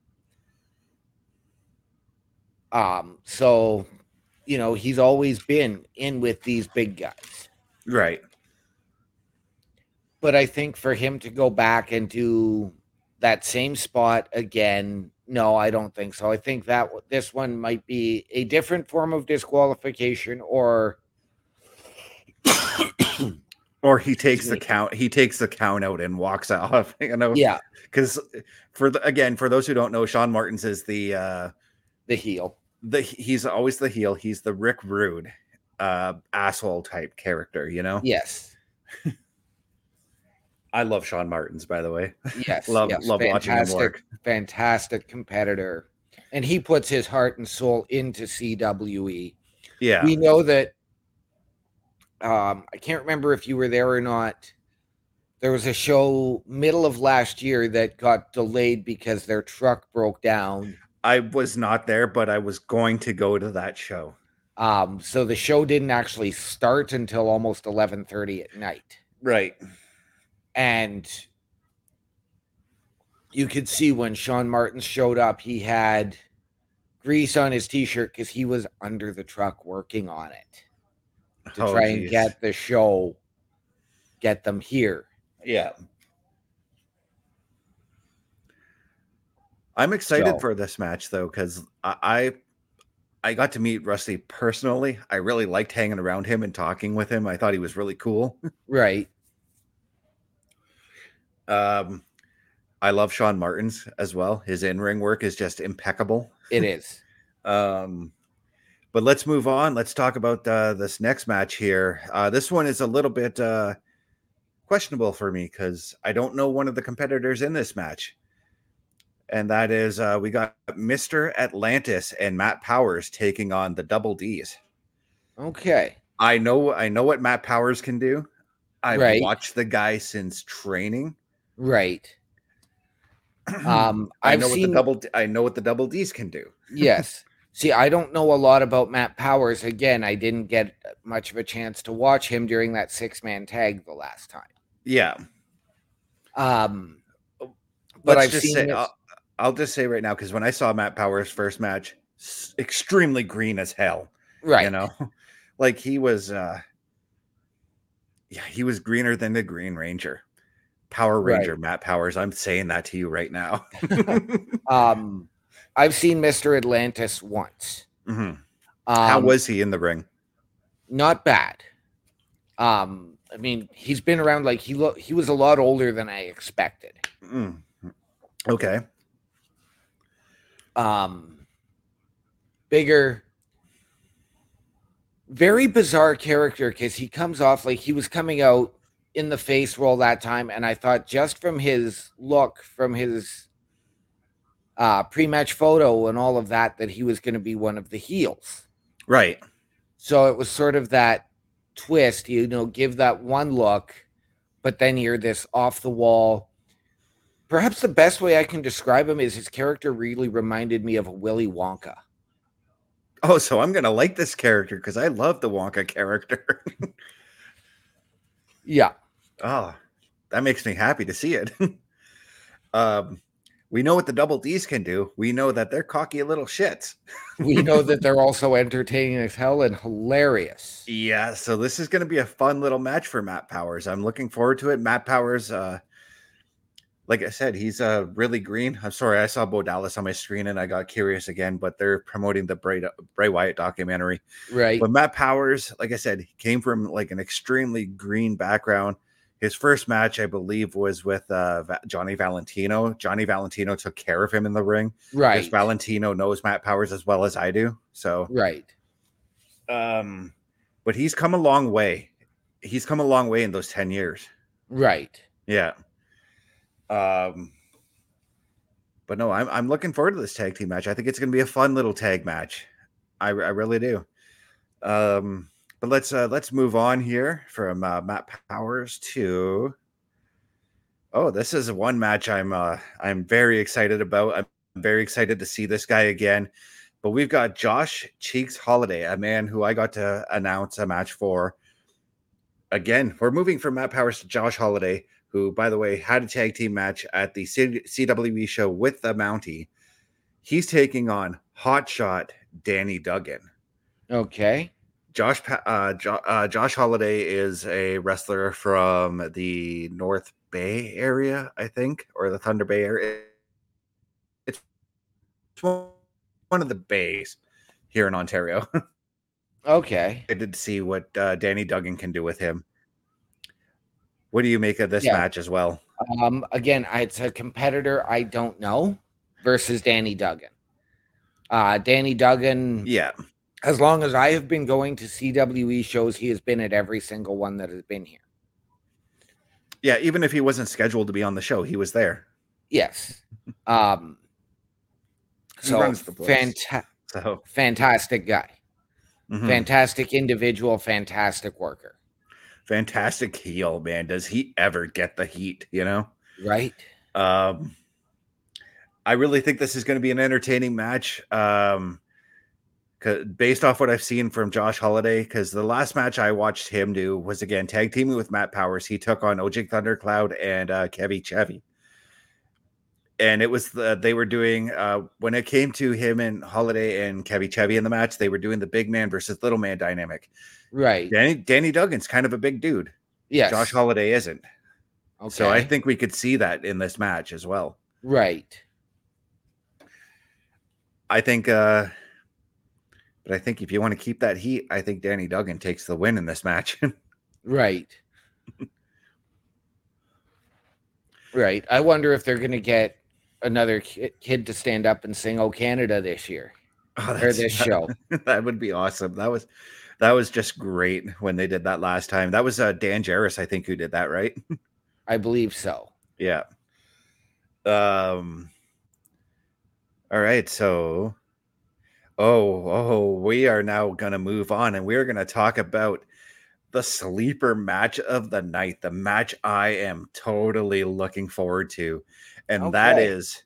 Um, so, you know, he's always been in with these big guys. Right. But I think for him to go back and do that same spot again, no, I don't think so. I think that this one might be a different form of disqualification, or or he takes the count, he takes the count out and walks off, you know? Yeah. Because for the, again, for those who don't know, Sean Martins is the, uh, the heel. The he's always the heel. He's the Rick Rude, uh, asshole type character, you know. Yes. I love Sean Martins, by the way. Yes, love yes. love watching him work. Fantastic competitor, and he puts his heart and soul into C W E. Yeah, we know that. Um, I can't remember if you were there or not. There was a show middle of last year that got delayed because their truck broke down. I was not there, but I was going to go to that show. Um, so the show didn't actually start until almost eleven thirty at night. Right. And you could see when Sean Martins showed up, he had grease on his t-shirt because he was under the truck working on it to oh, try geez. and get the show, get them here. Yeah. I'm excited So. for this match though, because I, I I got to meet Rusty personally. I really liked hanging around him and talking with him. I thought he was really cool. Right. Um, I love Sean Martins as well. His in-ring work is just impeccable. It is. um, but let's move on. Let's talk about uh, this next match here. Uh, this one is a little bit uh, questionable for me because I don't know one of the competitors in this match. And that is, uh, we got Mister Atlantis and Matt Powers taking on the Double D's. Okay. I know, I know what Matt Powers can do. I've Right. watched the guy since training. Right. Um, I I've know what seen the double. I know what the Double D's can do. Yes. See, I don't know a lot about Matt Powers. Again, I didn't get much of a chance to watch him during that six-man tag the last time. Yeah. Um, but Let's I've just seen say, this- I'll, I'll just say right now, because when I saw Matt Powers' first match, s- extremely green as hell. right. You know, like he was. uh Yeah, he was greener than the Green Ranger. Power Ranger, Right. Matt Powers. I'm saying that to you right now. Um, I've seen Mister Atlantis once. Mhm. Um, How was he in the ring? not bad. Um, I mean, he's been around like he lo- he was a lot older than I expected. Mm. Okay. Um, bigger, very bizarre character because he comes off like he was coming out in the face roll that time, and I thought just from his look, from his uh, pre-match photo and all of that, that he was going to be one of the heels. Right. So it was sort of that twist, you know, give that one look, but then you're this off the wall. Perhaps the best way I can describe him is his character really reminded me of a Willy Wonka. Oh, so I'm gonna like this character because I love the Wonka character. Yeah. Oh, that makes me happy to see it. um, We know what the Double D's can do. We know that they're cocky little shits. We know that they're also entertaining as hell and hilarious. Yeah, so this is going to be a fun little match for Matt Powers. I'm looking forward to it. Matt Powers, uh, like I said, he's uh, really green. I'm sorry, I saw Bo Dallas on my screen and I got curious again, but they're promoting the Bray, Bray Wyatt documentary. Right. But Matt Powers, like I said, he came from like an extremely green background. His first match, I believe, was with uh, Johnny Valentino. Johnny Valentino took care of him in the ring. Right. Because Valentino knows Matt Powers as well as I do. So, right. Um, but he's come a long way. He's come a long way in those ten years. Right. Yeah. Um. But no, I'm I'm looking forward to this tag team match. I think it's going to be a fun little tag match. I I really do. Um. But let's uh, let's move on here from uh, Matt Powers to. Oh, this is one match I'm uh, I'm very excited about. I'm very excited to see this guy again. But we've got Josh Cheeks Holiday, a man who I got to announce a match for. Again, we're moving from Matt Powers to Josh Holiday, who, by the way, had a tag team match at the C W E show with the Mountie. He's taking on Hotshot Danny Duggan. Okay. Josh uh, jo- uh, Josh Holiday is a wrestler from the North Bay area, I think, or the Thunder Bay area. It's one of the bays here in Ontario. Okay. I did see what uh, Danny Duggan can do with him. What do you make of this yeah. match as well? Um, again, it's a competitor I don't know versus Danny Duggan. Uh, Danny Duggan. Yeah. As long as I have been going to C W E shows, he has been at every single one that has been here. Yeah, even if he wasn't scheduled to be on the show, he was there. Yes. Um, so, runs the place. Fanta- so fantastic guy. Mm-hmm. Fantastic individual, fantastic worker. Fantastic heel, man. Does he ever get the heat, you know? Right. Um, I really think this is going to be an entertaining match. Um, based off what I've seen from Josh Holiday, because the last match I watched him do was, again, tag teaming with Matt Powers. He took on O J Thundercloud and uh, Kevy Chevy. And it was the, they were doing, uh, when it came to him and Holiday and Kevy Chevy in the match, they were doing the big man versus little man dynamic. Right. Danny, Danny Duggan's kind of a big dude. Yes. Josh Holiday isn't. Okay. So I think we could see that in this match as well. Right. I think, uh, but I think if you want to keep that heat, I think Danny Duggan takes the win in this match. Right. Right. I wonder if they're going to get another kid to stand up and sing "Oh Canada" this year oh, or this show. That would be awesome. That was that was just great when they did that last time. That was uh, Dan Jarrus, I think, who did that, right? I believe so. Yeah. Um. All right. So, oh, oh, we are now going to move on, and we're going to talk about the sleeper match of the night, the match I am totally looking forward to. And okay. that is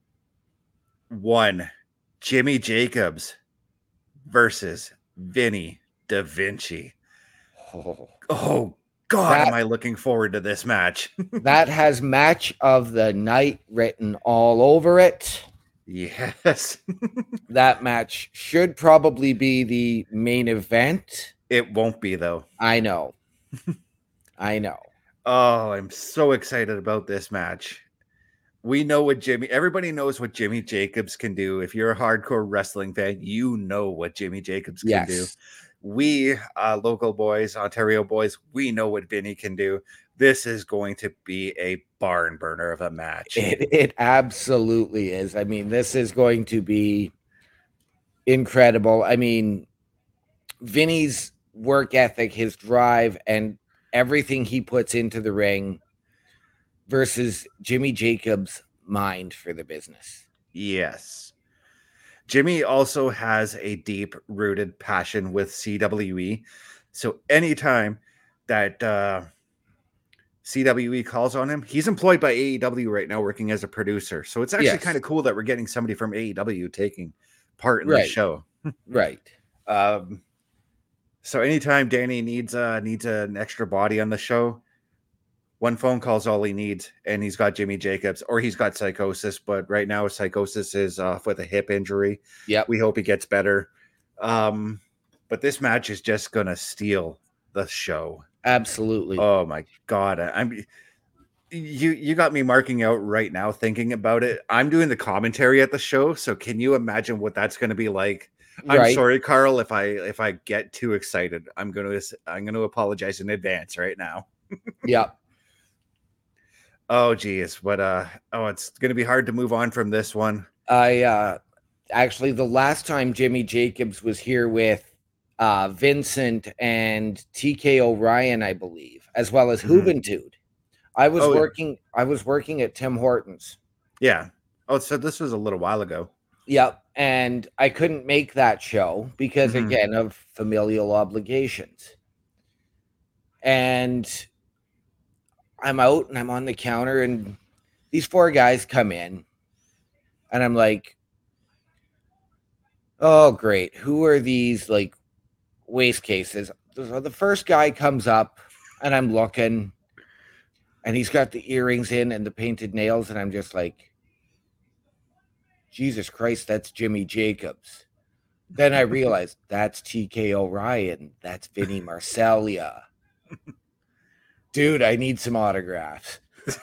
one, Jimmy Jacobs versus Vinny Da Vinci. Oh, oh God, that, am I looking forward to this match. That has match of the night written all over it. Yes. That match should probably be the main event. It won't be, though. I know. I know. Oh, I'm so excited about this match. We know what Jimmy, everybody knows what Jimmy Jacobs can do. If you're a hardcore wrestling fan, you know what Jimmy Jacobs can yes. do. We, uh, local boys, Ontario boys, we know what Vinny can do. This is going to be a barn burner of a match. It, it absolutely is. I mean, this is going to be incredible. I mean, Vinny's work ethic, his drive, and everything he puts into the ring versus Jimmy Jacobs' mind for the business. Yes. Jimmy also has a deep-rooted passion with C W E. So anytime that uh, C W E calls on him, he's employed by A E W right now working as a producer. So it's actually yes. kind of cool that we're getting somebody from A E W taking part in right. the show. Right. Um, so anytime Danny needs uh, needs an extra body on the show, one phone call's all he needs, and he's got Jimmy Jacobs, or he's got Psychosis. But right now, Psychosis is off with a hip injury. Yeah, we hope he gets better. Um, but this match is just gonna steal the show. Absolutely. Oh my god, I, I'm you you got me marking out right now thinking about it. I'm doing the commentary at the show, so can you imagine what that's going to be like? I'm Right. sorry, Carl, if I if I get too excited. I'm going to I'm going to apologize in advance right now. Yeah. Oh geez, but uh oh, it's going to be hard to move on from this one. I uh actually the last time Jimmy Jacobs was here with uh Vincent and T K O'Ryan, I believe, as well as Mhm. Juventud. I was Oh, yeah. working I was working at Tim Hortons. Yeah. Oh, so this was a little while ago. Yep. And I couldn't make that show because, Mhm. again, of familial obligations. And I'm out and I'm on the counter, and these four guys come in, and I'm like, oh, great. Who are these, like, waste cases? So the first guy comes up, and I'm looking, and he's got the earrings in and the painted nails, and I'm just like, Jesus Christ, that's Jimmy Jacobs. Then I realized that's T K O'Ryan. That's Vinny Marcellia. Dude, I need some autographs.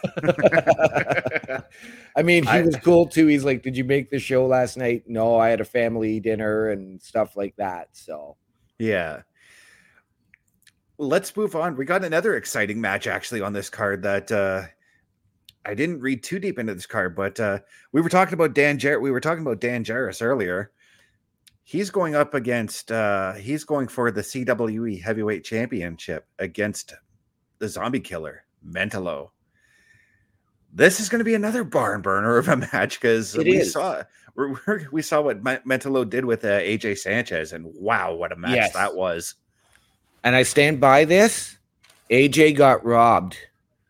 I mean, he I- was cool too. He's like, did you make the show last night? No, I had a family dinner and stuff like that. So, Yeah. Let's move on. We got another exciting match actually on this card that uh I didn't read too deep into this card, but uh we were talking about Dan Jar- we were talking about Dan Jarrus earlier. He's going up against uh he's going for the C W E Heavyweight Championship against the Zombie Killer, Mentalo. This is going to be another barn burner of a match because It we is. saw we're, we're, we saw what Men- Mentalo did with uh, A J Sanchez, and wow, what a match Yes. that was. and I stand by this. A J got robbed.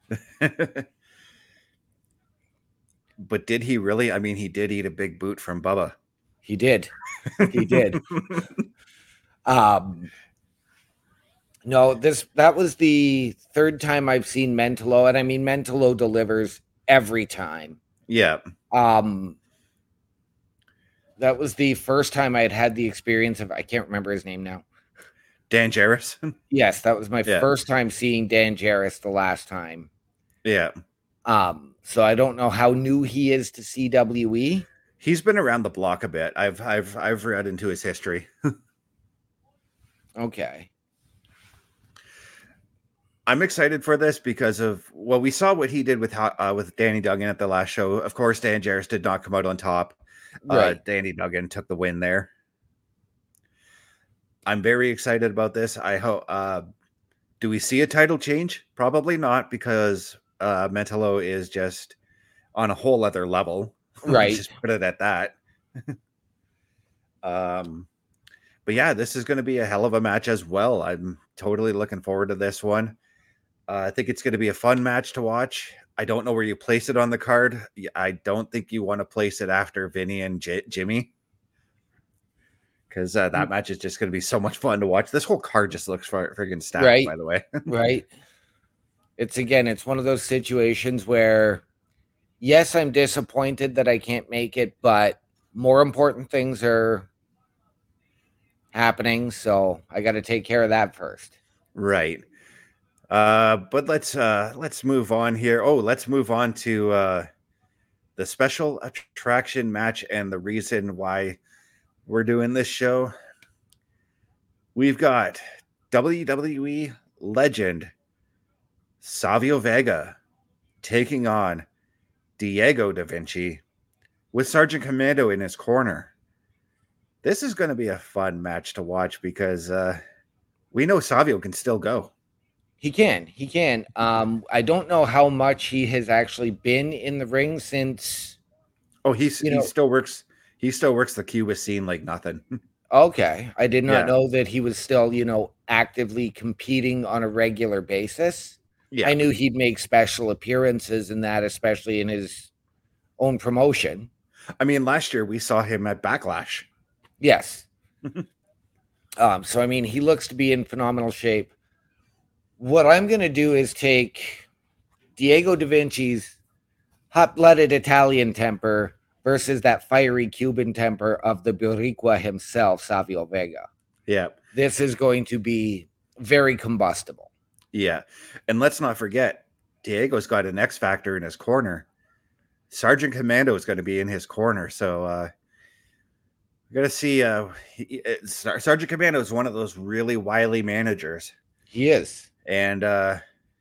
But did he really? I mean, he did eat a big boot from Bubba. He did. He did. Um, no, this that was the third time I've seen Mentalo, and I mean Mentalo delivers every time. Yeah. Um, that was the first time I had had the experience of I can't remember his name now. Dan Jarrus. Yes, that was my Yeah. first time seeing Dan Jarrus the last time. Yeah. Um, so I don't know how new he is to C W E. He's been around the block a bit. I've I've I've read into his history. Okay. I'm excited for this because of well, we saw what he did with Ho- uh, with Danny Duggan at the last show. Of course, Dan Jarrus did not come out on top. Uh, Right. Danny Duggan took the win there. I'm very excited about this. I hope. Uh, do we see a title change? Probably not, because uh, Mentalo is just on a whole other level. Let's Right. just put it at that. um, but yeah, this is going to be a hell of a match as well. I'm totally looking forward to this one. Uh, I think it's going to be a fun match to watch. I don't know where you place it on the card. Y- I don't think you want to place it after Vinny and J- Jimmy, because uh, that match is just going to be so much fun to watch. This whole card just looks fr- friggin' stacked, Right. by the way. Right. It's again, it's one of those situations where, yes, I'm disappointed that I can't make it, but more important things are happening. So I got to take care of that first. Right. Uh, but let's uh, let's move on here. Oh, let's move on to uh, the special attraction match and the reason why we're doing this show. We've got W W E legend Savio Vega taking on Diego Da Vinci with Sergeant Commando in his corner. This is going to be a fun match to watch because uh, we know Savio can still go. He can. He can. Um, I don't know how much he has actually been in the ring since. Oh, he's You he know- still works. He still works the Cuba scene like nothing. Okay. I did not Yeah. know that he was still, you know, actively competing on a regular basis. Yeah, I knew he'd make special appearances in that, especially in his own promotion. I mean, last year we saw him at Backlash. Yes. um, so, I mean, he looks to be in phenomenal shape. What I'm going to do is take Diego Da Vinci's hot-blooded Italian temper versus that fiery Cuban temper of the Boricua himself, Savio Vega. Yeah. This is going to be very combustible. Yeah. And let's not forget, Diego's got an X factor in his corner. Sergeant Commando is going to be in his corner. So uh, we're going to see. Uh, he, Sergeant Commando is one of those really wily managers. He is. And uh,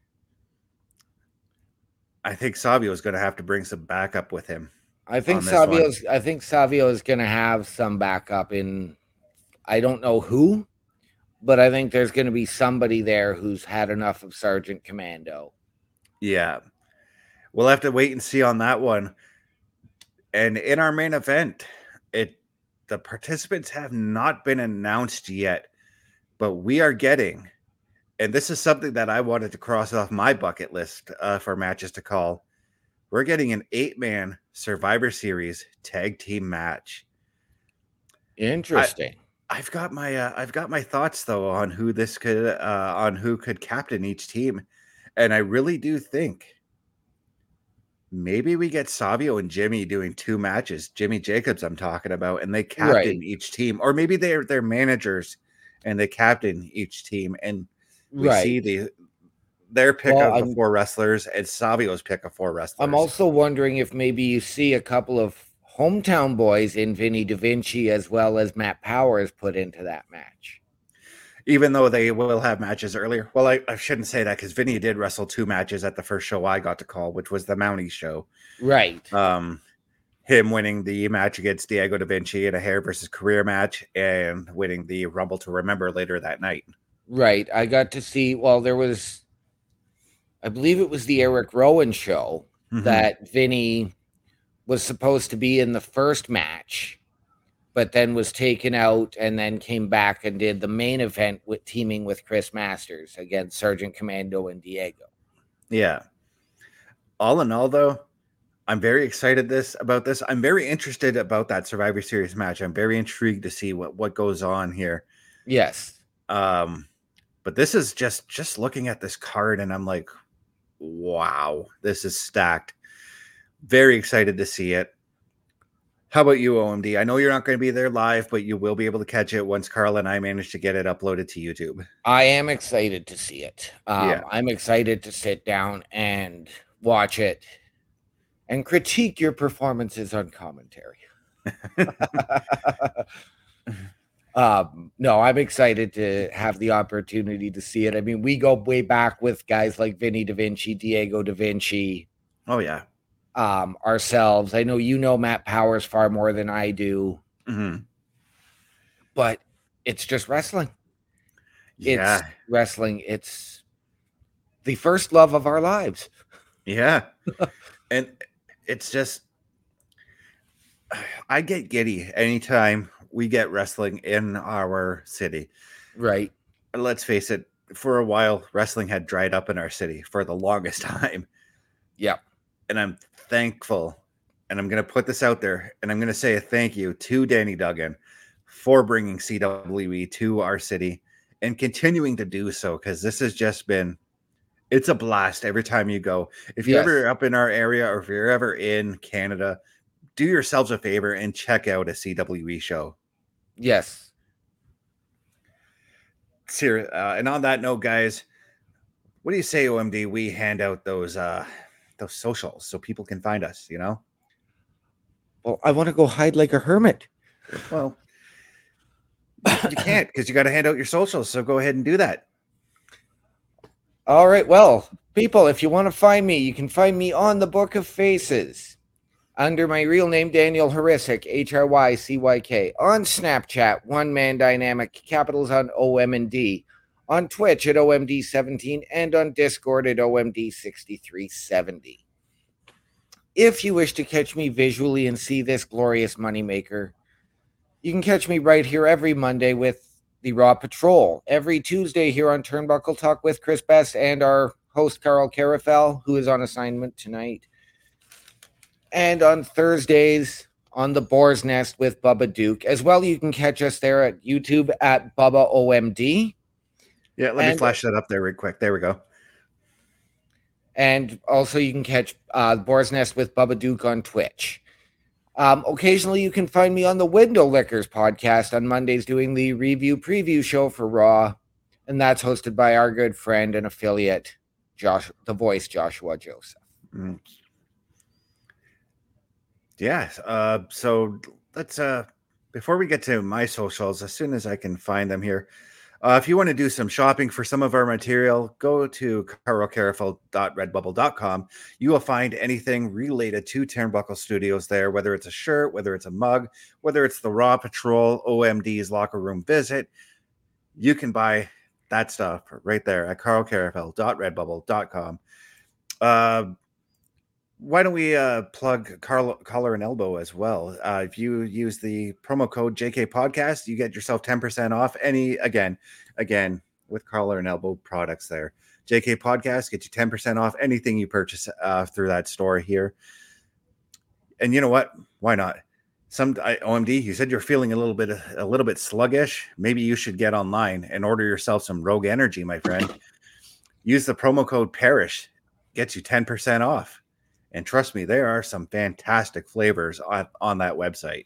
I think Savio is going to have to bring some backup with him. I think Savio's. I think Savio is going to have some backup in. I don't know who, but I think there's going to be somebody there who's had enough of Sergeant Commando. Yeah, we'll have to wait and see on that one. And in our main event, it the participants have not been announced yet, but we are getting. And this is something that I wanted to cross off my bucket list uh, for matches to call. We're getting an eight-man Survivor Series tag team match. Interesting. I, I've got my uh, I've got my thoughts though on who this could uh, on who could captain each team, and I really do think maybe we get Savio and Jimmy doing two matches. Jimmy Jacobs, I'm talking about, and they captain Right. each team, or maybe they're they're managers and they captain each team, and we Right. see the their pick Well, of the I'm- four wrestlers and Savio's pick of four wrestlers. I'm also wondering if maybe you see a couple of hometown boys in Vinny Da Vinci as well as Matt Powers put into that match. even though they will have matches earlier. Well, I, I shouldn't say that because Vinny did wrestle two matches at the first show I got to call, which was the Mountie show. Right. Um, him winning the match against Diego Da Vinci in a hair versus career match and winning the Rumble to Remember later that night. Right. I got to see, well, there was, I believe it was the Eric Rowan show Mhm. that Vinny was supposed to be in the first match, but then was taken out and then came back and did the main event with teaming with Chris Masters against Sergeant Commando and Diego. Yeah. All in all, though, I'm very excited this about this. I'm very interested about that Survivor Series match. I'm very intrigued to see what, what goes on here. Yes. Um, but this is just just looking at this card, and I'm like, wow, this is stacked. Very excited to see it. How about you, O M D? I know you're not going to be there live, but you will be able to catch it once Carl and I manage to get it uploaded to YouTube. I am excited to see it. Um, Yeah. I'm excited to sit down and watch it and critique your performances on commentary. um, no, I'm excited to have the opportunity to see it. I mean, we go way back with guys like Vinny Da Vinci, Diego Da Vinci, Oh, yeah. um, ourselves. I know you know Matt Powers far more than I do, hmm but it's just wrestling. Yeah. It's wrestling. It's the first love of our lives. Yeah. And it's just, I get giddy anytime we get wrestling in our city. Right. And let's face it, for a while, wrestling had dried up in our city for the longest time. Yeah. And I'm thankful, and I'm going to put this out there, and I'm going to say a thank you to Danny Duggan for bringing C W E to our city and continuing to do so, because this has just been, it's a blast every time you go. If you're Yes. ever up in our area, or if you're ever in Canada, do yourselves a favor and check out a C W E show. Yes. Ser- uh, and on that note, guys, what do you say, O M D? We hand out those uh, those socials so people can find us. You know, Well, I want to go hide like a hermit. well, you can't because you got to hand out your socials. So go ahead and do that. All right. Well, people, if you want to find me, you can find me on the Book of Faces under my real name, Daniel Horisic, H R Y C Y K, on Snapchat, One Man Dynamic, capitals on O M and D, on Twitch at O M D seventeen, and on Discord at O M D sixty-three seventy. If you wish to catch me visually and see this glorious moneymaker, you can catch me right here every Monday with the Raw Patrol. Every Tuesday here on Turnbuckle Talk with Chris Best and our host, Carl Carafel, who is on assignment tonight. And on Thursdays on the Boar's Nest with Bubba Duke. As well, you can catch us there at YouTube at Bubba O M D. Yeah, let me And- flash that up there real quick. There we go. And also you can catch uh, Boar's Nest with Bubba Duke on Twitch. Um, occasionally you can find me on the Window Lickers podcast on Mondays doing the review preview show for Raw. And that's hosted by our good friend and affiliate, Josh, the voice Joshua Joseph. Mm. Yeah. Uh, so let's, uh, before we get to my socials, as soon as I can find them here, uh, if you want to do some shopping for some of our material, go to carl carafel dot redbubble dot com. You will find anything related to Turnbuckle Studios there, whether it's a shirt, whether it's a mug, whether it's the Raw Patrol, O M D's locker room visit. You can buy that stuff right there at carl carafel dot redbubble dot com. Uh, why don't we uh, plug Carl, Collar and Elbow as well? Uh, if you use the promo code J K Podcast, you get yourself ten percent off any, again, again, with Collar and Elbow products there. J K Podcast, get you ten percent off anything you purchase uh, through that store here. And you know what? Why not? Some I, O M D, you said you're feeling a little bit a little bit sluggish. Maybe you should get online and order yourself some Rogue Energy, my friend. Use the promo code PARISH, gets you ten percent off. And trust me, there are some fantastic flavors on, on that website.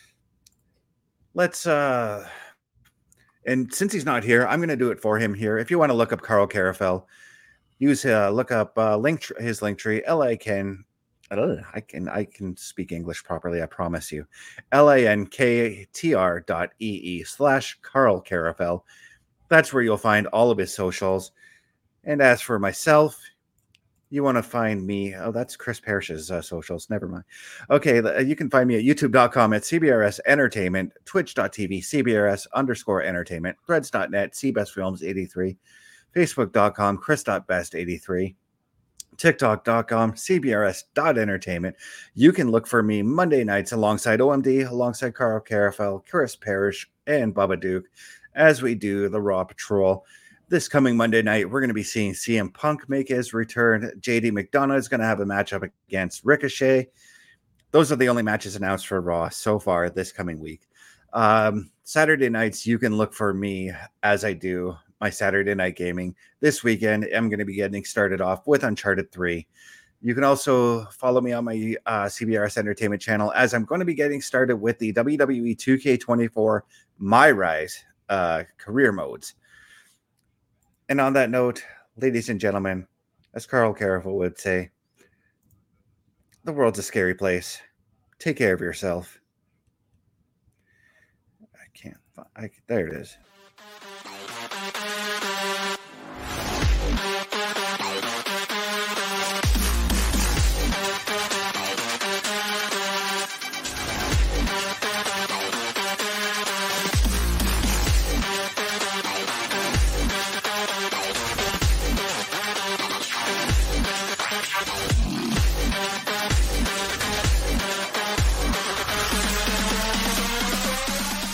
Let's, uh, and since he's not here, I'm going to do it for him here. If you want to look up Carl Carafel, use, uh, look up uh, link his link tree, L I can, I can, I can speak English properly, I promise you. L A N K T R dot E E slash Carl Carafel. That's where you'll find all of his socials. And as for myself, you want to find me. Oh, that's Chris Parrish's uh, socials. Never mind. Okay, the, you can find me at youtube dot com at C B R S Entertainment, twitch dot T V, C B R S underscore entertainment, threads dot net, C Best Films eighty-three, facebook dot com, Chris dot best eighty-three, tiktok dot com, C B R S dot entertainment. You can look for me Monday nights alongside O M D, alongside Carl Carafel, Chris Parrish, and Bubba Duke as we do the Raw Patrol. This coming Monday night, we're going to be seeing C M Punk make his return. J D McDonough is going to have a matchup against Ricochet. Those are the only matches announced for Raw so far this coming week. Um, Saturday nights, you can look for me as I do my Saturday night gaming. This weekend, I'm going to be getting started off with Uncharted three. You can also follow me on my uh, C B R S Entertainment channel as I'm going to be getting started with the W W E two K twenty-four My Rise uh, career modes. And on that note, ladies and gentlemen, as Carl Carafel would say, the world's a scary place. Take care of yourself. I can't. I, there it is.